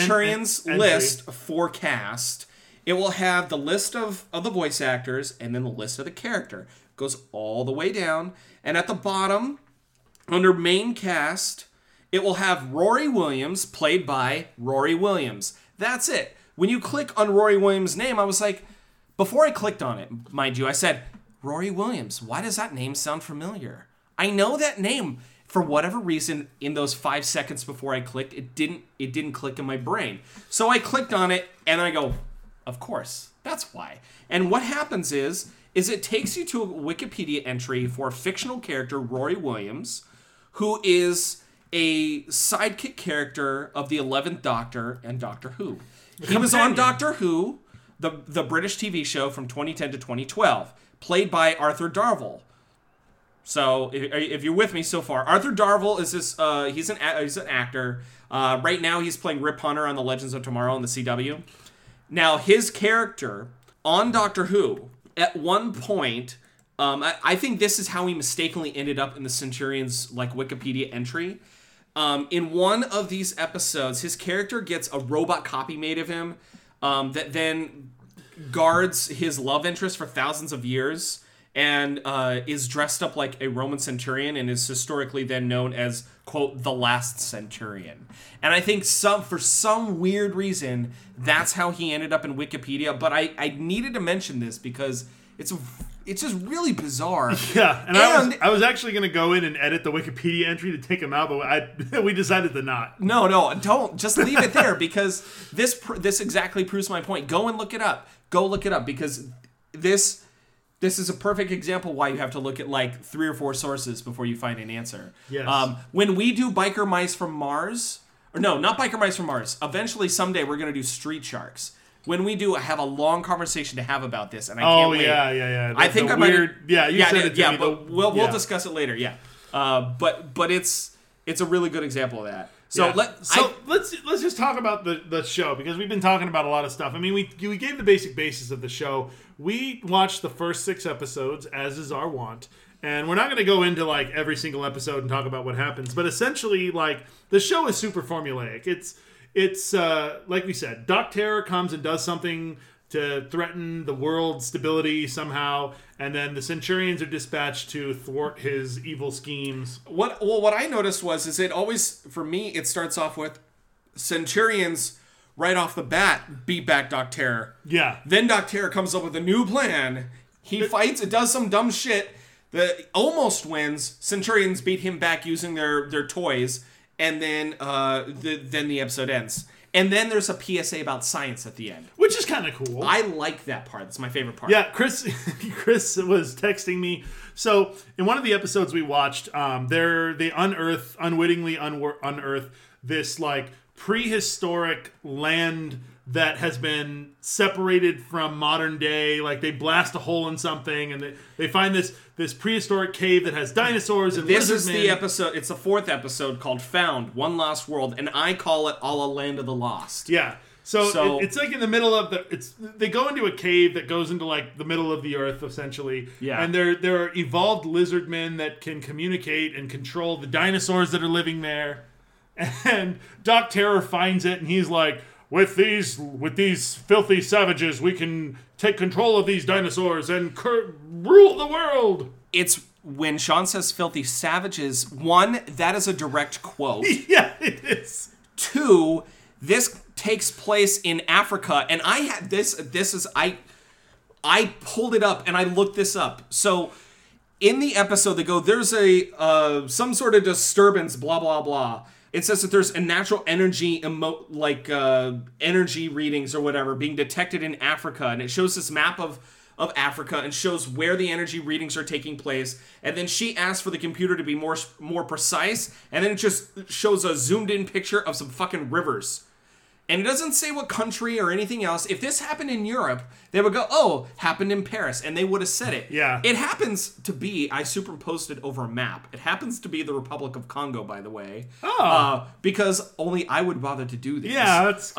list for cast, it will have the list of the voice actors and then the list of the character. It goes all the way down, and at the bottom, under main cast, it will have Rory Williams, played by Rory Williams. That's it. When you click on Rory Williams' name, I was like, before I clicked on it, mind you, I said, Rory Williams, why does that name sound familiar? I know that name. For whatever reason, in those 5 seconds before I clicked, it didn't click in my brain. So I clicked on it, and I go, of course, that's why. And what happens is it takes you to a Wikipedia entry for a fictional character, Rory Williams, who is a sidekick character of the 11th Doctor and Doctor Who. He was on Doctor Who, the British TV show from 2010 to 2012, played by Arthur Darvill. So, if you're with me so far, Arthur Darvill is this. He's an actor. Right now, he's playing Rip Hunter on the Legends of Tomorrow on the CW. Now, his character on Doctor Who, at one point, I think this is how he mistakenly ended up in the Centurions Wikipedia entry. In one of these episodes, his character gets a robot copy made of him that then guards his love interest for thousands of years. And is dressed up like a Roman centurion and is historically then known as, quote, the last centurion. And I think for some weird reason, that's how he ended up in Wikipedia. But I needed to mention this because it's just really bizarre. Yeah, and I was actually going to go in and edit the Wikipedia entry to take him out, but we decided to not. No, don't. Just leave it there because this exactly proves my point. Go and look it up. Go look it up because this is a perfect example why you have to look at 3 or 4 sources before you find an answer. Yes. When we do Biker Mice from Mars, or no, not Biker Mice from Mars. Eventually, someday, we're going to do Street Sharks. When we do, I have a long conversation to have about this, and I can't wait. Yeah. I think I weird, might. You said it to me. But we'll discuss it later. Yeah. But it's a really good example of that. So let's just talk about the show because we've been talking about a lot of stuff. I mean, we gave the basic basis of the show. We watched the first 6 episodes, as is our wont, and we're not going to go into every single episode and talk about what happens. But essentially, the show is super formulaic. It's like we said, Doc Terror comes and does something to threaten the world's stability somehow, and then the Centurions are dispatched to thwart his evil schemes. What I noticed is it always, for me, it starts off with Centurions right off the bat beat back Doc Terror. Yeah. Then Doc Terror comes up with a new plan. He fights, it does some dumb shit that almost wins. Centurions beat him back using their toys, and then the episode ends. And then there's a PSA about science at the end. Which is kind of cool. I like that part. That's my favorite part. Yeah, Chris was texting me. So, in one of the episodes we watched, they unwittingly unearth this, prehistoric land that has been separated from modern day. They blast a hole in something, and they find this prehistoric cave that has dinosaurs and this lizard is men. the episode. It's the 4th episode called Found, One Lost World, and I call it A La Land of the Lost. Yeah. So it's in the middle of they go into a cave that goes into the middle of the earth essentially. Yeah. And there are evolved lizard men that can communicate and control the dinosaurs that are living there. And Doc Terror finds it and he's like, with these filthy savages, we can take control of these dinosaurs and rule the world. It's when Sean says filthy savages, 1, that is a direct quote. Yeah, it is. 2, this takes place in Africa, and I had this is I pulled it up and I looked this up. So in the episode, they go, there's a some sort of disturbance, blah, blah, blah. It says that there's a natural energy, energy readings or whatever being detected in Africa. And it shows this map of Africa and shows where the energy readings are taking place. And then she asks for the computer to be more precise. And then it just shows a zoomed in picture of some fucking rivers. And it doesn't say what country or anything else. If this happened in Europe, they would go, oh, happened in Paris. And they would have said it. Yeah. It happens to be, I superimposed it over a map. It happens to be the Republic of Congo, by the way. Oh. Because only I would bother to do this. Yeah, that's...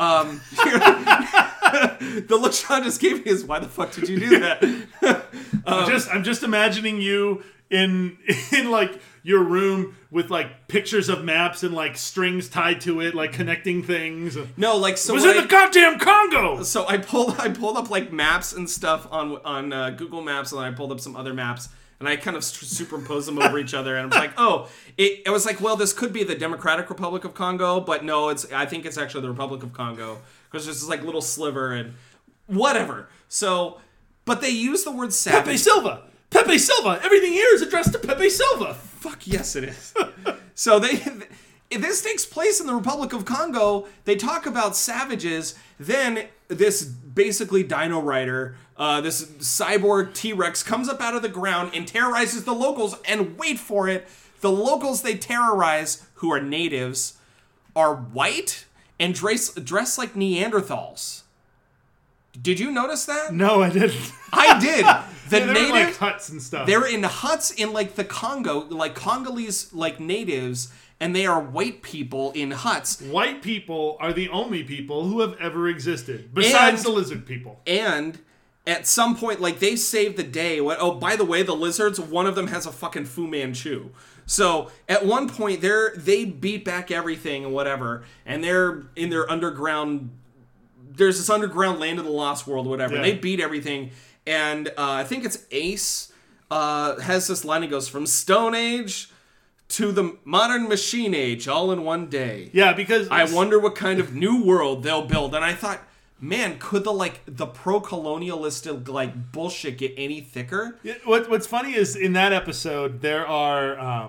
The look Sean just gave me is, why the fuck did you do that? I'm just imagining you in like your room with like pictures of maps and like strings tied to it, like connecting things. No, like so. It was in the goddamn Congo. So I pulled up like maps and stuff on Google Maps, and then I pulled up some other maps, and I kind of superimposed them over each other, and I was like, oh, it was like, well, this could be the Democratic Republic of Congo, but no, I think it's actually the Republic of Congo, because there's this like little sliver and whatever. So, but they use the word savage. Pepe Silva. Pepe Silva. Everything here is addressed to Pepe Silva. Fuck yes, it is. So this takes place in the Republic of Congo. They talk about savages. Then this basically Dino Rider, this cyborg T-Rex comes up out of the ground and terrorizes the locals. And wait for it, the locals they terrorize, who are natives, are white and dress like Neanderthals. Did you notice that? No, I didn't. I did. The they were in, native like huts and stuff. They're in huts in like the Congo, like Congolese like natives, and they are white people in huts. White people are the only people who have ever existed, besides the lizard people. And at some point, like they saved the day. Oh, by the way, the lizards, one of them has a fucking Fu Manchu. So at one point, they beat back everything and whatever, and they're in their underground. There's this underground land of the Lost World, whatever. Yeah. They beat everything. And I think it's Ace has this line. He goes, from Stone Age to the modern machine age, all in one day. Yeah, because... I wonder what kind of new world they'll build. And I thought, man, could the pro-colonialistic like bullshit get any thicker? What's funny is in that episode, there are...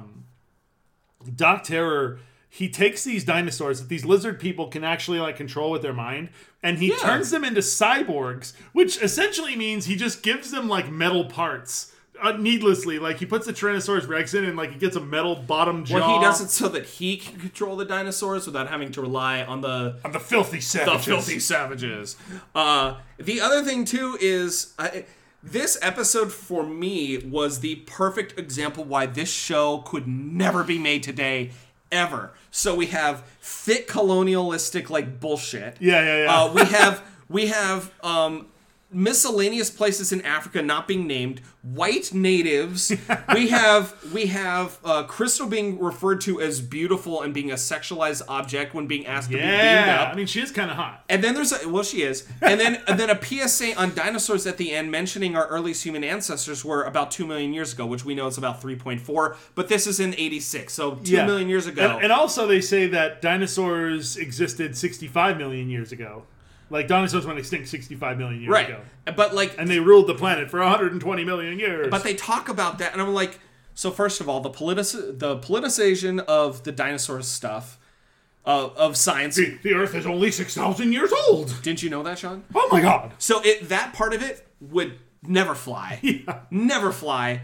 Doc Terror... He takes these dinosaurs that these lizard people can actually like control with their mind, and he turns them into cyborgs, which essentially means he just gives them like metal parts needlessly. Like he puts the Tyrannosaurus Rex in, and like he gets a metal bottom jaw. Well, he does it so that he can control the dinosaurs without having to rely on the filthy savages. The filthy savages. The other thing too is. This episode, for me, was the perfect example why this show could never be made today. Ever. So we have thick colonialistic like bullshit. Yeah. We have miscellaneous places in Africa not being named, white natives. we have Crystal being referred to as beautiful and being a sexualized object when being asked to be beamed up. I mean, she is kind of hot. And then she is. And then a PSA on dinosaurs at the end mentioning our earliest human ancestors were about 2 million years ago, which we know is about 3.4, but this is in 86, so 2 million years ago. And also they say that dinosaurs existed 65 million years ago. Like, dinosaurs went extinct 65 million years ago. But like... And they ruled the planet for 120 million years. But they talk about that, and I'm like... So first of all, the politicization of the dinosaur stuff, of science... The Earth is only 6,000 years old! Didn't you know that, Sean? Oh my god! So that part of it would never fly. Yeah. Never fly.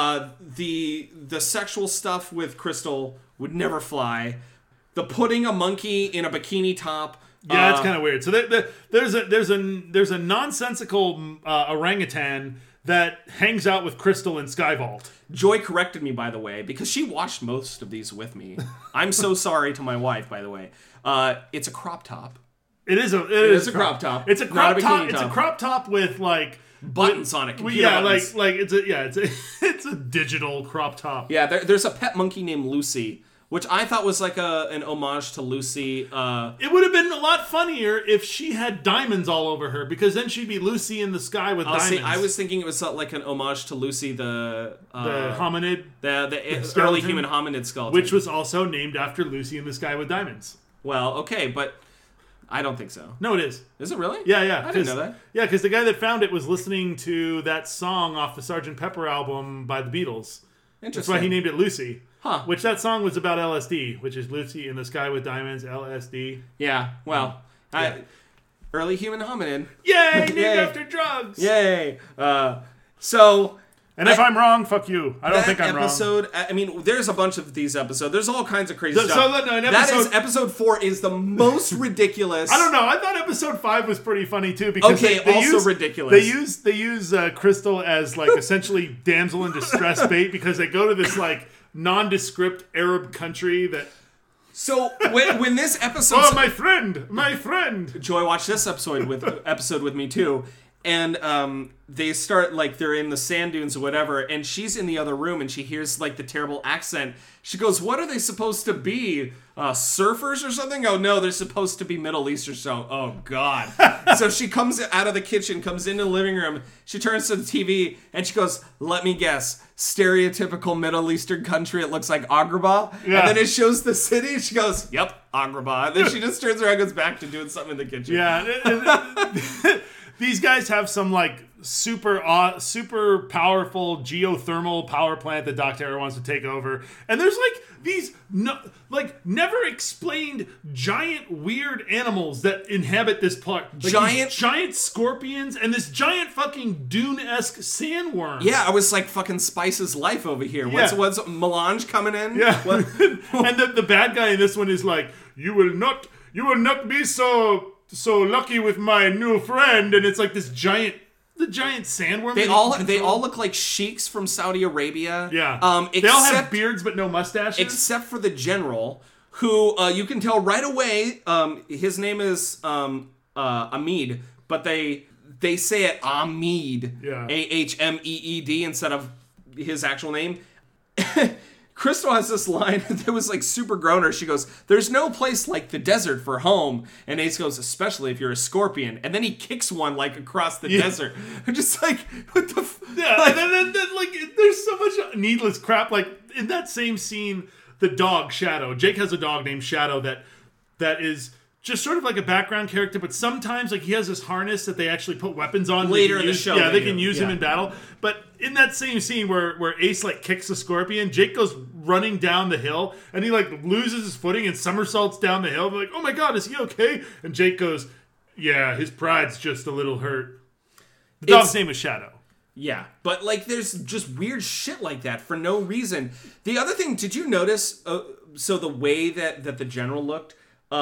The sexual stuff with Crystal would never fly. The putting a monkey in a bikini top... Yeah, it's kind of weird. So there's a nonsensical orangutan that hangs out with Crystal in Skyvault. Joy corrected me, by the way, because she watched most of these with me. I'm so sorry to my wife, by the way. It's a crop top. It is a crop top. It's a crop top. It's a crop top with like buttons on it. Buttons. Like it's a digital crop top. Yeah, there's a pet monkey named Lucy, which I thought was like an homage to Lucy. It would have been a lot funnier if she had diamonds all over her, because then she'd be Lucy in the sky with diamonds. See, I was thinking it was like an homage to Lucy, the hominid, the early human hominid skeleton, which was also named after Lucy in the Sky with Diamonds. Well, okay, but I don't think so. No, it is. Is it really? Yeah. I didn't know that. Yeah, because the guy that found it was listening to that song off the Sgt. Pepper album by the Beatles. That's Interesting. why he named it Lucy. Huh. Which that song was about LSD, which is Lucy in the Sky with Diamonds, LSD. Yeah, well, early human hominid. Yay! Named Yay. after drugs! Yay! So... And if I'm wrong, fuck you. I don't think I'm wrong. I mean, there's a bunch of these episodes. There's all kinds of crazy stuff. Episode 4 is the most ridiculous. I don't know. I thought episode 5 was pretty funny too because ridiculous. They use Crystal as like essentially damsel in distress bait because they go to this like nondescript Arab country that. So when this episode, oh my friend, Joy watched this episode with me too. And they start, like, they're in the sand dunes or whatever, and she's in the other room, and she hears, like, the terrible accent. She goes, what are they supposed to be? Surfers or something? Oh, no, they're supposed to be Middle Eastern. So, oh, God. So she comes out of the kitchen, comes into the living room, she turns to the TV, and she goes, let me guess, stereotypical Middle Eastern country, it looks like Agrabah? Yeah. And then it shows the city, and she goes, yep, Agrabah. And then she just turns around and goes back to doing something in the kitchen. Yeah. These guys have some like super powerful geothermal power plant that Doc Terror wants to take over, and there's like these never explained giant weird animals that inhabit this part. Like giant scorpions and this giant fucking Dune-esque sandworm. Yeah, I was like fucking Spice's Life over here. What's Melange coming in? Yeah, and the bad guy in this one is like, you will not be so lucky with my new friend, and it's like the giant sandworm. They all look like sheiks from Saudi Arabia. Yeah. They all have beards but no mustaches. Except for the general, who you can tell right away. His name is Amid, but they say it Amid. Yeah. Ahmeed instead of his actual name. Crystal has this line that was like super groaner. She goes, there's no place like the desert for home. And Ace goes, especially if you're a scorpion. And then he kicks one like across the desert. I'm just like, what the Yeah, like, and then like there's so much needless crap. Like in that same scene, the dog Shadow. Jake has a dog named Shadow that is just sort of like a background character, but sometimes like he has this harness that they actually put weapons on later in the show. Yeah, they can use him in battle. But in that same scene where Ace like kicks a scorpion, Jake goes running down the hill and he like loses his footing and somersaults down the hill. They're like, oh my god, is he okay? And Jake goes, yeah, his pride's just a little hurt. The dog's name is Shadow. Yeah, but like there's just weird shit like that for no reason. The other thing, did you notice? So the way that the general looked.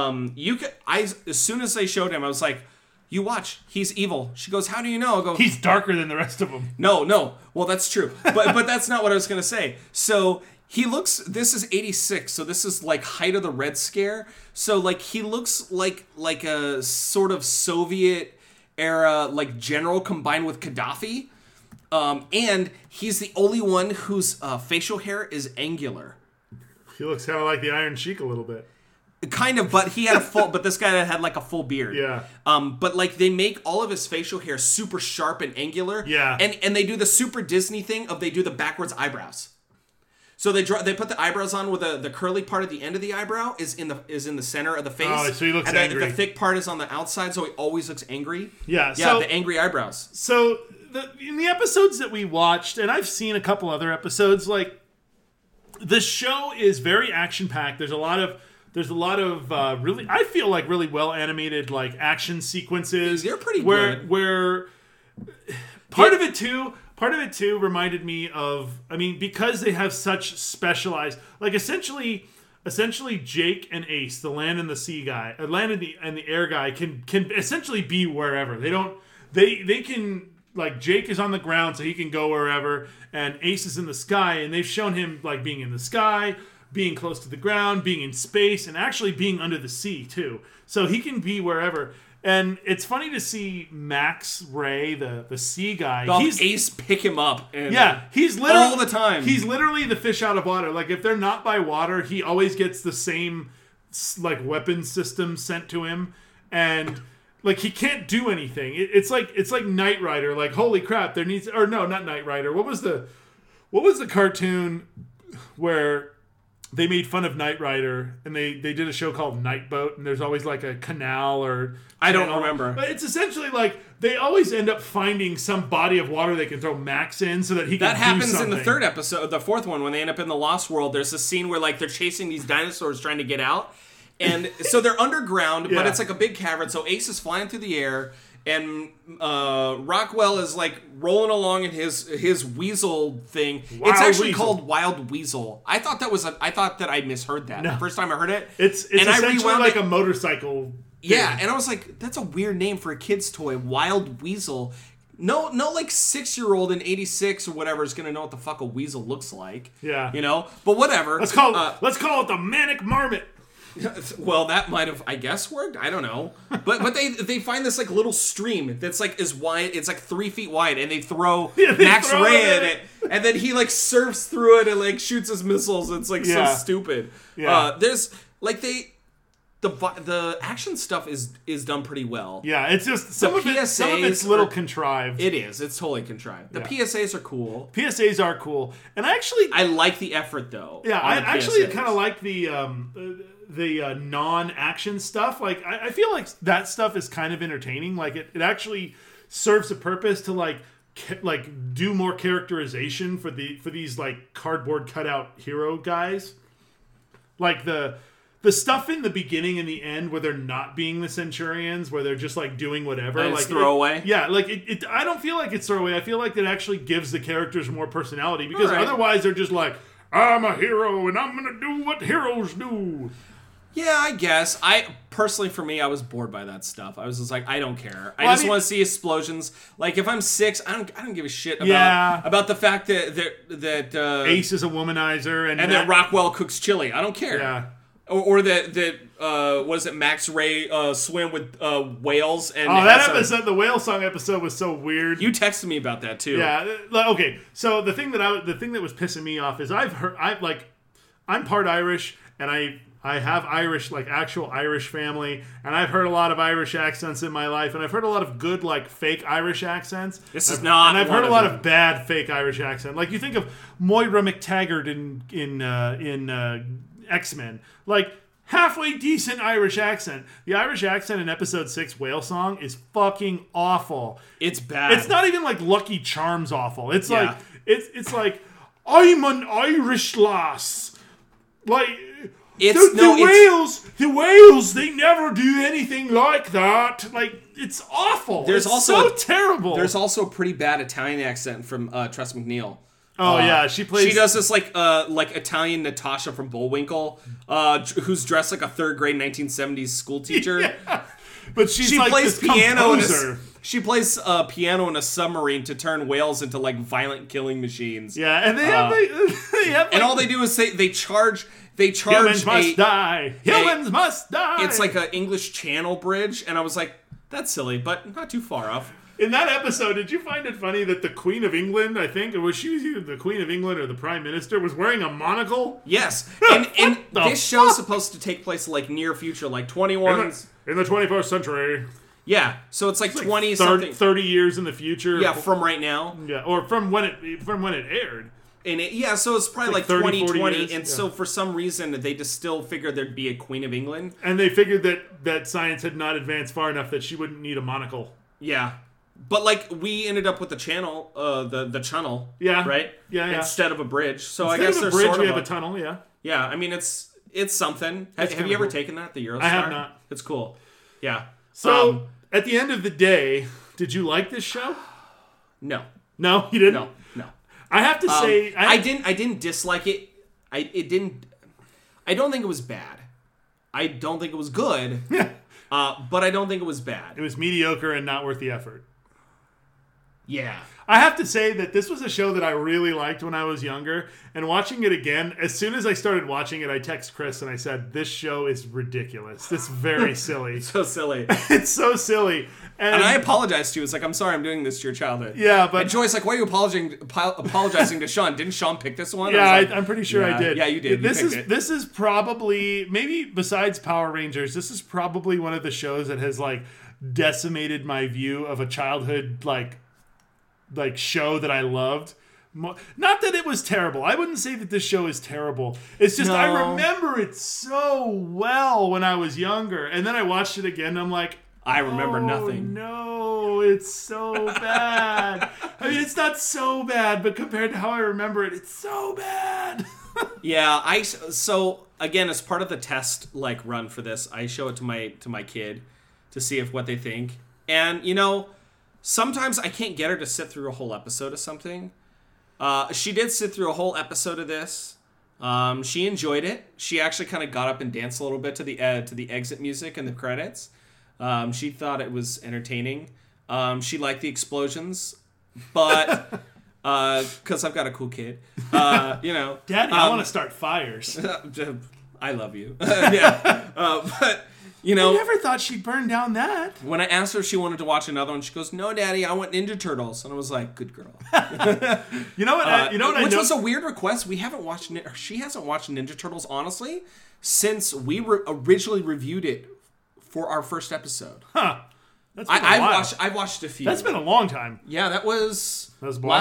As soon as they showed him, I was like, you watch, he's evil. She goes, how do you know? I go, he's darker than the rest of them. No. Well, that's true. But that's not what I was going to say. So he looks, this is 86. So this is like height of the Red Scare. So like he looks like a sort of Soviet era, like general combined with Gaddafi. And he's the only one whose facial hair is angular. He looks kind of like the Iron Sheik a little bit. Kind of, but he had but this guy had like a full beard. Yeah. But like they make all of his facial hair super sharp and angular. Yeah. And they do the super Disney thing of they do the backwards eyebrows. So they put the eyebrows on with the curly part at the end of the eyebrow is in the center of the face. Oh, so he looks angry. The thick part is on the outside, so he always looks angry. Yeah. Yeah, so, the angry eyebrows. So in the episodes that we watched, and I've seen a couple other episodes, like the show is very action packed. There's a lot of really, I feel like really well animated like action sequences. They're pretty good. Where part of it too reminded me of, I mean, because they have such specialized, like essentially Jake and Ace, the land and the sea guy, land and the air guy can essentially be wherever. They can, like Jake is on the ground so he can go wherever, and Ace is in the sky, and they've shown him like being in the sky, being close to the ground, being in space, and actually being under the sea, too. So he can be wherever. And it's funny to see Max Ray, the sea guy. Ace pick him up. And he's literally all the time. He's literally the fish out of water. Like, if they're not by water, he always gets the same, like, weapon system sent to him. And, like, he can't do anything. It's like Knight Rider. Like, holy crap, there needs... Or, no, not Knight Rider. What was the cartoon where... they made fun of Knight Rider, and they did a show called Night Boat, and there's always like a canal or I don't channel. remember. But it's essentially like they always end up finding some body of water they can throw Max in so that he can That do happens something. in the third episode, the fourth one, when they end up in the Lost World. There's a scene where like they're chasing these dinosaurs trying to get out, and so they're underground, but Yeah. it's like a big cavern. So Ace is flying through the air, and Rockwell is like rolling along in his weasel thing. Wild It's actually Weasel. called Wild Weasel. I thought that I misheard that No. the first time I heard it. It's and I essentially rewound like it. a motorcycle. Yeah, thing. and I was like, that's a weird name for a kid's toy, Wild Weasel. No, like 6-year-old in '86 or whatever is gonna know what the fuck a weasel looks like. Yeah. you know. But whatever. Let's call it the Manic Marmot. Well, that might have, I guess, worked. I don't know. But they find this like little stream that's like as wide. It's like 3 feet wide, and they throw Yeah, they Max throw Ray it in it, and then he like surfs through it and like shoots his missiles. It's like Yeah. so stupid. Yeah. There's like the action stuff is done pretty well. Yeah, it's just some of it's PSAs little are- contrived. It is. It's totally contrived. The Yeah. PSAs are cool. PSAs are cool, and I like the effort though. yeah, on I the actually PSAs. kind of like the non-action stuff. Like I feel like that stuff is kind of entertaining. Like it actually serves a purpose to like do more characterization for these like cardboard cutout hero guys. Like the stuff in the beginning and the end where they're not being the Centurions, where they're just like doing whatever, And like it's throwaway? Yeah, like it. I don't feel like it's throwaway. I feel like it actually gives the characters more personality because Alright. otherwise they're just like, I'm a hero and I'm gonna do what heroes do. Yeah, I guess. For me, I was bored by that stuff. I was just like, I don't care. I Well, I just mean- want to see explosions. Like if I'm 6, I don't give a shit about Yeah. about the fact that Ace is a womanizer, and that Rockwell cooks chili. I don't care. Yeah. Or that what is it? Max Ray swim with whales and Oh, that has a- episode, the whale song episode, was so weird. You texted me about that too. Yeah. Okay. So the thing that was pissing me off is I'm part Irish, and I have Irish, like actual Irish family, and I've heard a lot of Irish accents in my life, and I've heard a lot of good like fake Irish accents. This is not And I've one heard a of lot them. of bad fake Irish accent. Like you think of Moira McTaggart in X-Men, like halfway decent Irish accent. The Irish accent in episode 6 Whale Song is fucking awful. It's bad. It's not even like Lucky Charms awful. It's Yeah. like it's like I'm an Irish lass. Like the whales, they never do anything like that. Like it's awful. There's it's also so terrible. There's also a pretty bad Italian accent from Tress McNeil. Oh yeah, she does this like Italian Natasha from Bullwinkle, who's dressed like a third grade 1970s school teacher. Yeah. But she's She like plays this piano. composer. She plays piano in a submarine to turn whales into like violent killing machines. Yeah, and they have like, And all they do is they charge humans must a, die. Humans must die. It's like an English Channel bridge, and I was like, that's silly, but not too far off. In that episode, did you find it funny that the Queen of England, I think, or was she either the Queen of England or the Prime Minister, was wearing a monocle? Yes, and the this show's supposed to take place like near future, like 21. In the 21st century. Yeah, so it's like 20 30, something. 30 years in the future. Yeah, from right now. Yeah, or from when it aired. And so it's probably like 30, 40 2020, years, and yeah. so for some reason they just still figured there'd be a Queen of England. And they figured that science had not advanced far enough that she wouldn't need a monocle. Yeah, but like we ended up with the channel, the channel. Yeah. Right. Yeah. Instead of a bridge, so Instead I guess of a there's bridge, sort we of have a tunnel. Yeah. Yeah, I mean it's something. Have kinda you ever cool. taken that, the Eurostar? I have not. It's cool. Yeah. So at the end of the day, did you like this show? No. No, you didn't. No. I have to say, I didn't dislike it. I don't think it was bad. I don't think it was good. But I don't think it was bad. It was mediocre and not worth the effort. Yeah. I have to say that this was a show that I really liked when I was younger, and watching it again, as soon as I started watching it, I text Chris and I said, this show is ridiculous. It's very silly. So silly. It's so silly. And I apologized to you. It's like, I'm sorry I'm doing this to your childhood. Yeah, but... And Joy's like, why are you apologizing to Sean? Didn't Sean pick this one? Yeah, I was like, I'm pretty sure yeah, I did. Yeah, you did. This is probably, maybe besides Power Rangers, this is probably one of the shows that has like decimated my view of a childhood like show that I loved. Not that it was terrible. I wouldn't say that this show is terrible. It's just I No. remember it so well when I was younger, and then I watched it again. And I'm like, I remember nothing. No, it's so bad. I mean, it's not so bad, but compared to how I remember it, it's so bad. Yeah, so again, as part of the test like run for this, I show it to my kid to see what they think. And sometimes I can't get her to sit through a whole episode of something. She did sit through a whole episode of this. She enjoyed it. She actually kind of got up and danced a little bit to the exit music and the credits. She thought it was entertaining. She liked the explosions, but because I've got a cool kid, Daddy, I want to start fires. I love you. Yeah, but I never thought she'd burn down that. when I asked her if she wanted to watch another one, she goes, "No, Daddy, I want Ninja Turtles," and I was like, "Good girl." You know what? Which was a weird request. We haven't watched. She hasn't watched Ninja Turtles honestly since we originally reviewed it for our first episode. Huh. That's been a while. I've watched a few. That's been a long time. Yeah, that was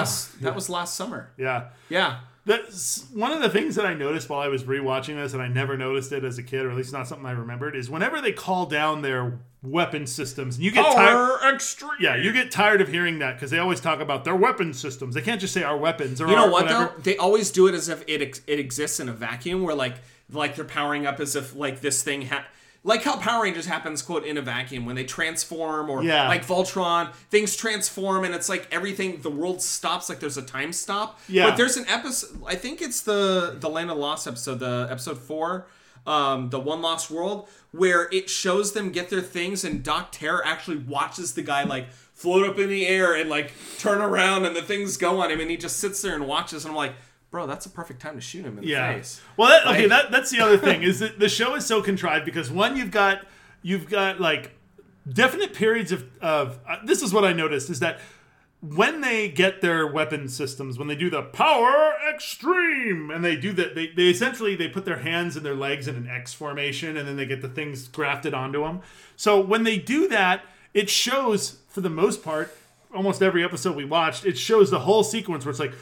last summer. Yeah. Yeah. That's one of the things that I noticed while I was rewatching this, and I never noticed it as a kid, or at least not something I remembered, is whenever they call down their weapon systems, and you get tired. Extreme. Yeah, you get tired of hearing that because they always talk about their weapon systems. They can't just say our weapons or You know our what whatever. though? They always do it as if it exists in a vacuum, where like they're powering up as if like this thing like how Power Rangers happens, quote, in a vacuum when they transform, or like Voltron, things transform and it's like everything, the world stops, like there's a time stop. Yeah. But there's an episode, I think it's the Land of the Lost episode, the episode 4, the One Lost World, where it shows them get their things and Doc Terror actually watches the guy like float up in the air and like turn around and the things go on him and he just sits there and watches and I'm like, bro, that's a perfect time to shoot him in the face. Well, that's the other thing is that the show is so contrived because one, you've got like definite periods of this is what I noticed is that when they get their weapon systems, when they do the power extreme, and they do that, they essentially they put their hands and their legs in an X formation, and then they get the things grafted onto them. So when they do that, it shows for the most part, almost every episode we watched, it shows the whole sequence where it's like.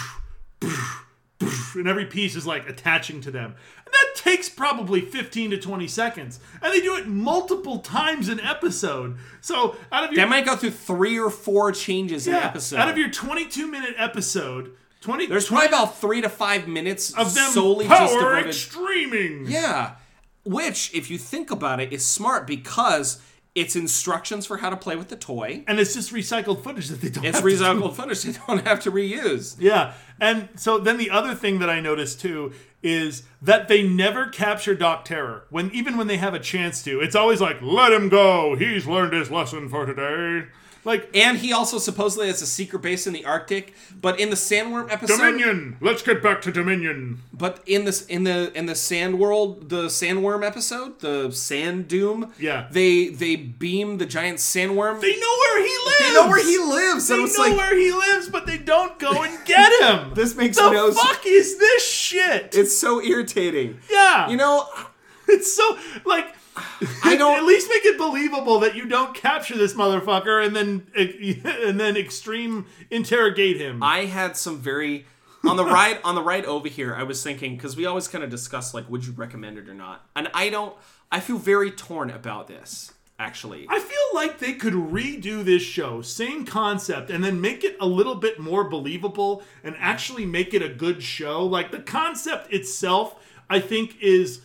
And every piece is like attaching to them. And that takes probably 15 to 20 seconds. And they do it multiple times an episode. So out of your... They might go through 3 or 4 changes an episode. Out of your 22-minute episode... There's probably about 3 to 5 minutes of them solely power just devoted... extreming. Yeah. Which, if you think about it, is smart because... It's instructions for how to play with the toy. And it's just recycled footage that they don't It's have to recycled footage they don't have to reuse. Yeah. And so then the other thing that I noticed too is that they never capture Doc Terror. Even when they have a chance to. It's always like, let him go. He's learned his lesson for today. And he also supposedly has a secret base in the Arctic, but in the Sandworm episode, Dominion. Let's get back to Dominion. But in the Sand World, the Sandworm episode, the Sand Doom, they beam the giant sandworm. They know where he lives. They know where he lives. They know where he lives, but they don't go and get him. This makes the fuck is this shit? It's so irritating. Yeah, it's so like. I don't at least make it believable that you don't capture this motherfucker and then extreme interrogate him. I had some very on the ride over here. I was thinking because we always kind of discuss like would you recommend it or not, and I feel very torn about this. Actually, I feel like they could redo this show, same concept, and then make it a little bit more believable and actually make it a good show. Like the concept itself, I think is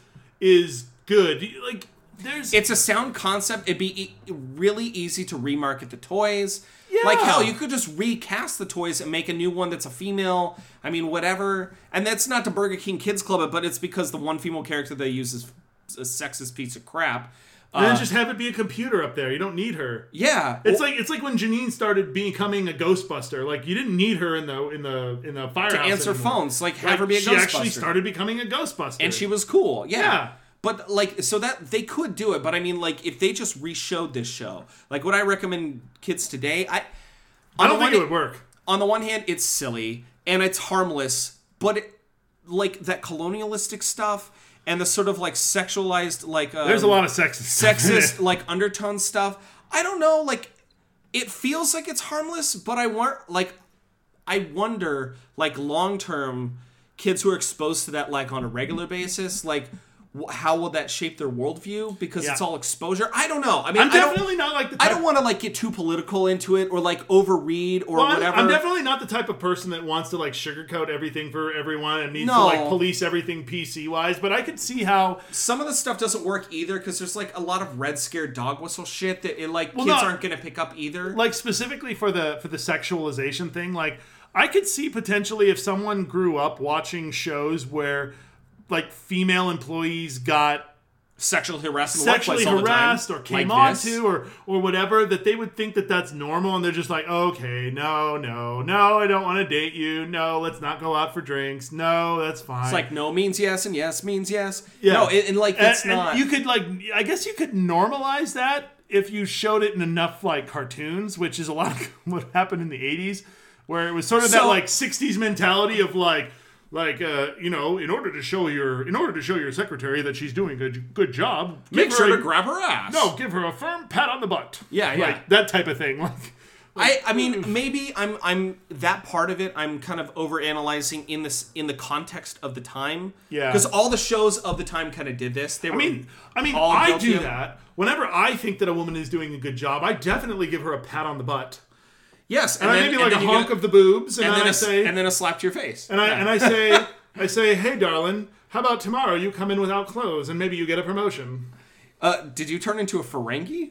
good. Like. It's a sound concept. It'd be really easy to remarket the toys. Yeah. Like, hell, you could just recast the toys and make a new one that's a female. I mean, whatever. And that's not to Burger King Kids Club it, but it's because the one female character they use is a sexist piece of crap. And then just have it be a computer up there. You don't need her. Yeah. It's like when Janine started becoming a Ghostbuster. Like, you didn't need her in the firehouse to answer anymore. phones. Like, have her be a Ghostbuster. She actually started becoming a Ghostbuster. And she was cool. Yeah. But, like, so that they could do it. But, I mean, like, if they just re-showed this show, like, would I recommend kids today? I don't think it would work. On the one hand, it's silly and it's harmless. But, like, that colonialistic stuff and the sort of, like, sexualized, like... There's a lot of sexist like, undertone stuff. I don't know, like, it feels like it's harmless, but I want, like... I wonder, like, long term, kids who are exposed to that, like, on a regular basis, like, how will that shape their worldview? Because it's all exposure. I don't know. I mean, I'm definitely not like the type... I don't want to, like, get too political into it or, like, overread or whatever. I'm definitely not the type of person that wants to, like, sugarcoat everything for everyone and needs to, like, police everything PC-wise, but I could see how... Some of the stuff doesn't work either because there's, like, a lot of Red Scare dog whistle shit that, kids aren't going to pick up either. Like, specifically for the sexualization thing, like, I could see potentially if someone grew up watching shows where... like female employees got sexually harassed or came on to or whatever, that they would think that that's normal, and they're just like, okay, no, I don't want to date you. No, let's not go out for drinks. No, that's fine. It's like no means yes and yes means yes. Yeah. No, and like it's not. And you could I guess you could normalize that if you showed it in enough like cartoons, which is a lot of what happened in the 80s, where it was sort of that like 60s mentality of like in order to show your secretary that she's doing a good job, make sure to grab her ass. No, give her a firm pat on the butt. Yeah. Like that type of thing. I mean, maybe I'm that part of it. I'm kind of overanalyzing in the context of the time. Yeah. Because all the shows of the time kind of did this. I do that whenever I think that a woman is doing a good job. I definitely give her a pat on the butt. Yes, and then, maybe like a honk of the boobs, and then a slap to your face. And I say, hey, darling, how about tomorrow you come in without clothes, and maybe you get a promotion. Did you turn into a Ferengi?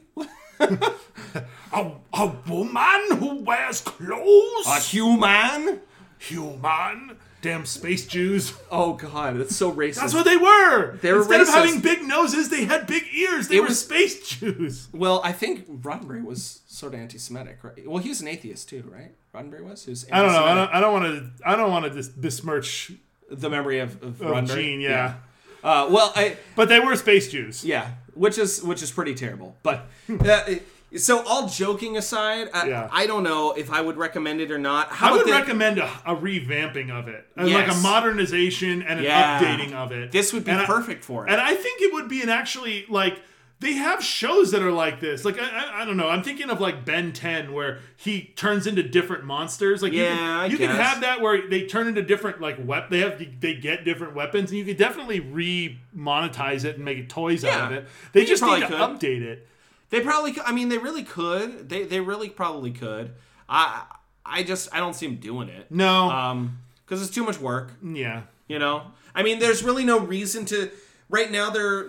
a woman who wears clothes? A human? Human? Damn space Jews. Oh, God, that's so racist. That's what they were. Instead racist. of having big noses, they had big ears. They were space Jews. Well, I think Roddenberry was sort of anti-Semitic, right? Well, he was an atheist too, right? Roddenberry was? I don't know. I don't want to besmirch the memory of Roddenberry. Gene, yeah. But they were space Jews. Yeah, which is pretty terrible. But so all joking aside, I don't know if I would recommend it or not. I would recommend a revamping of it, like a modernization and an updating of it. This would be perfect for it. And I think it would be they have shows that are like this. Like I don't know. I'm thinking of like Ben 10, where he turns into different monsters. Like you can have that where they turn into different like they get different weapons, and you could definitely re-monetize it and make toys out of it. They just need to update it. They probably. I mean, they really could. They really probably could. I don't see them doing it. No. Because it's too much work. Yeah. You know. I mean, there's really no reason to. Right now,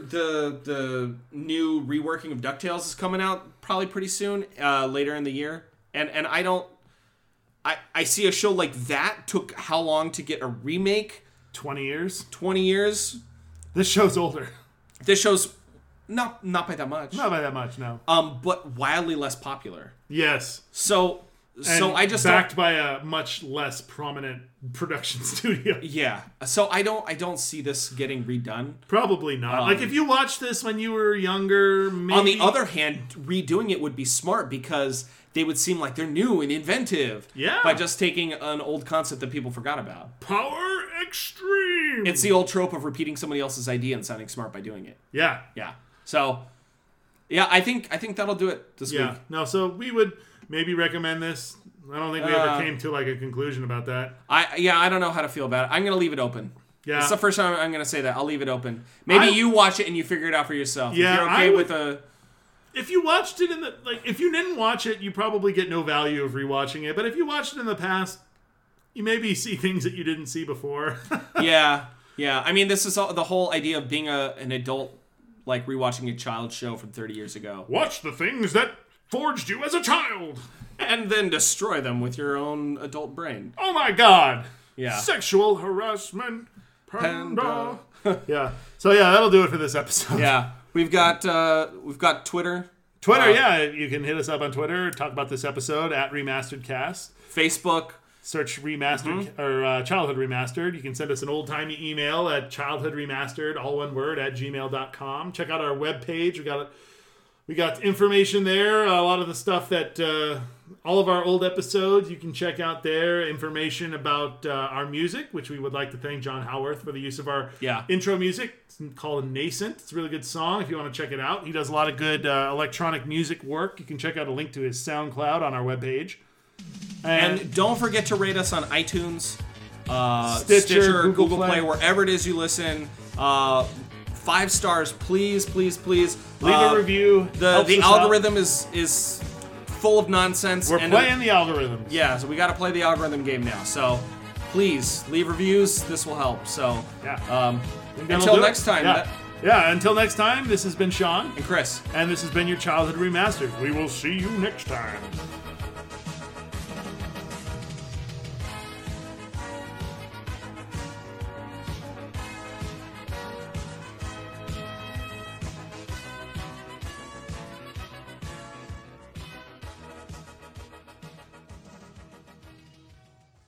the new reworking of DuckTales is coming out probably pretty soon, later in the year, and I see a show like that took how long to get a remake? 20 years. 20 years. This show's older. This show's not by that much. Not by that much, no. But wildly less popular. Yes. So I just backed by a much less prominent production studio. Yeah. So I don't see this getting redone. Probably not. Like if you watched this when you were younger, maybe. On the other hand, redoing it would be smart because they would seem like they're new and inventive. Yeah. By just taking an old concept that people forgot about. Power Extreme. It's the old trope of repeating somebody else's idea and sounding smart by doing it. Yeah. Yeah. So yeah, I think that'll do it this week. Yeah. No, so we would maybe recommend this. I don't think we ever came to like a conclusion about that. I don't know how to feel about it. I'm gonna leave it open. Yeah. It's the first time I'm gonna say that. I'll leave it open. Maybe you watch it and you figure it out for yourself. Yeah, if you're okay with a. If you watched it if you didn't watch it, you probably get no value of rewatching it. But if you watched it in the past, you maybe see things that you didn't see before. Yeah. I mean, this is the whole idea of being an adult, like rewatching a child's show from 30 years ago. Watch the things that forged you as a child. And then destroy them with your own adult brain. Oh my God. Yeah. Sexual harassment. Panda. Yeah. So yeah, that'll do it for this episode. Yeah. We've got Twitter. Yeah. You can hit us up on Twitter. Talk about this episode at RemasteredCast. Facebook. Search Remastered or Childhood Remastered. You can send us an old-timey email at childhoodremastered, all one word, at gmail.com. Check out our webpage. We got information there. A lot of the stuff that all of our old episodes you can check out there. Information about our music, which we would like to thank John Howarth for the use of our intro music. It's called Nascent. It's a really good song if you want to check it out. He does a lot of good electronic music work. You can check out a link to his SoundCloud on our webpage. And don't forget to rate us on iTunes, Stitcher, Google Play. Play, wherever it is you listen. 5 stars, please, please, please. Leave a review. The Helps us out. algorithm is full of nonsense. We're playing the algorithm. Yeah, so we got to play the algorithm game now. So please leave reviews. This will help. So Yeah. until next time. Yeah, until next time, this has been Sean. And Chris. And this has been your Childhood Remastered. We will see you next time.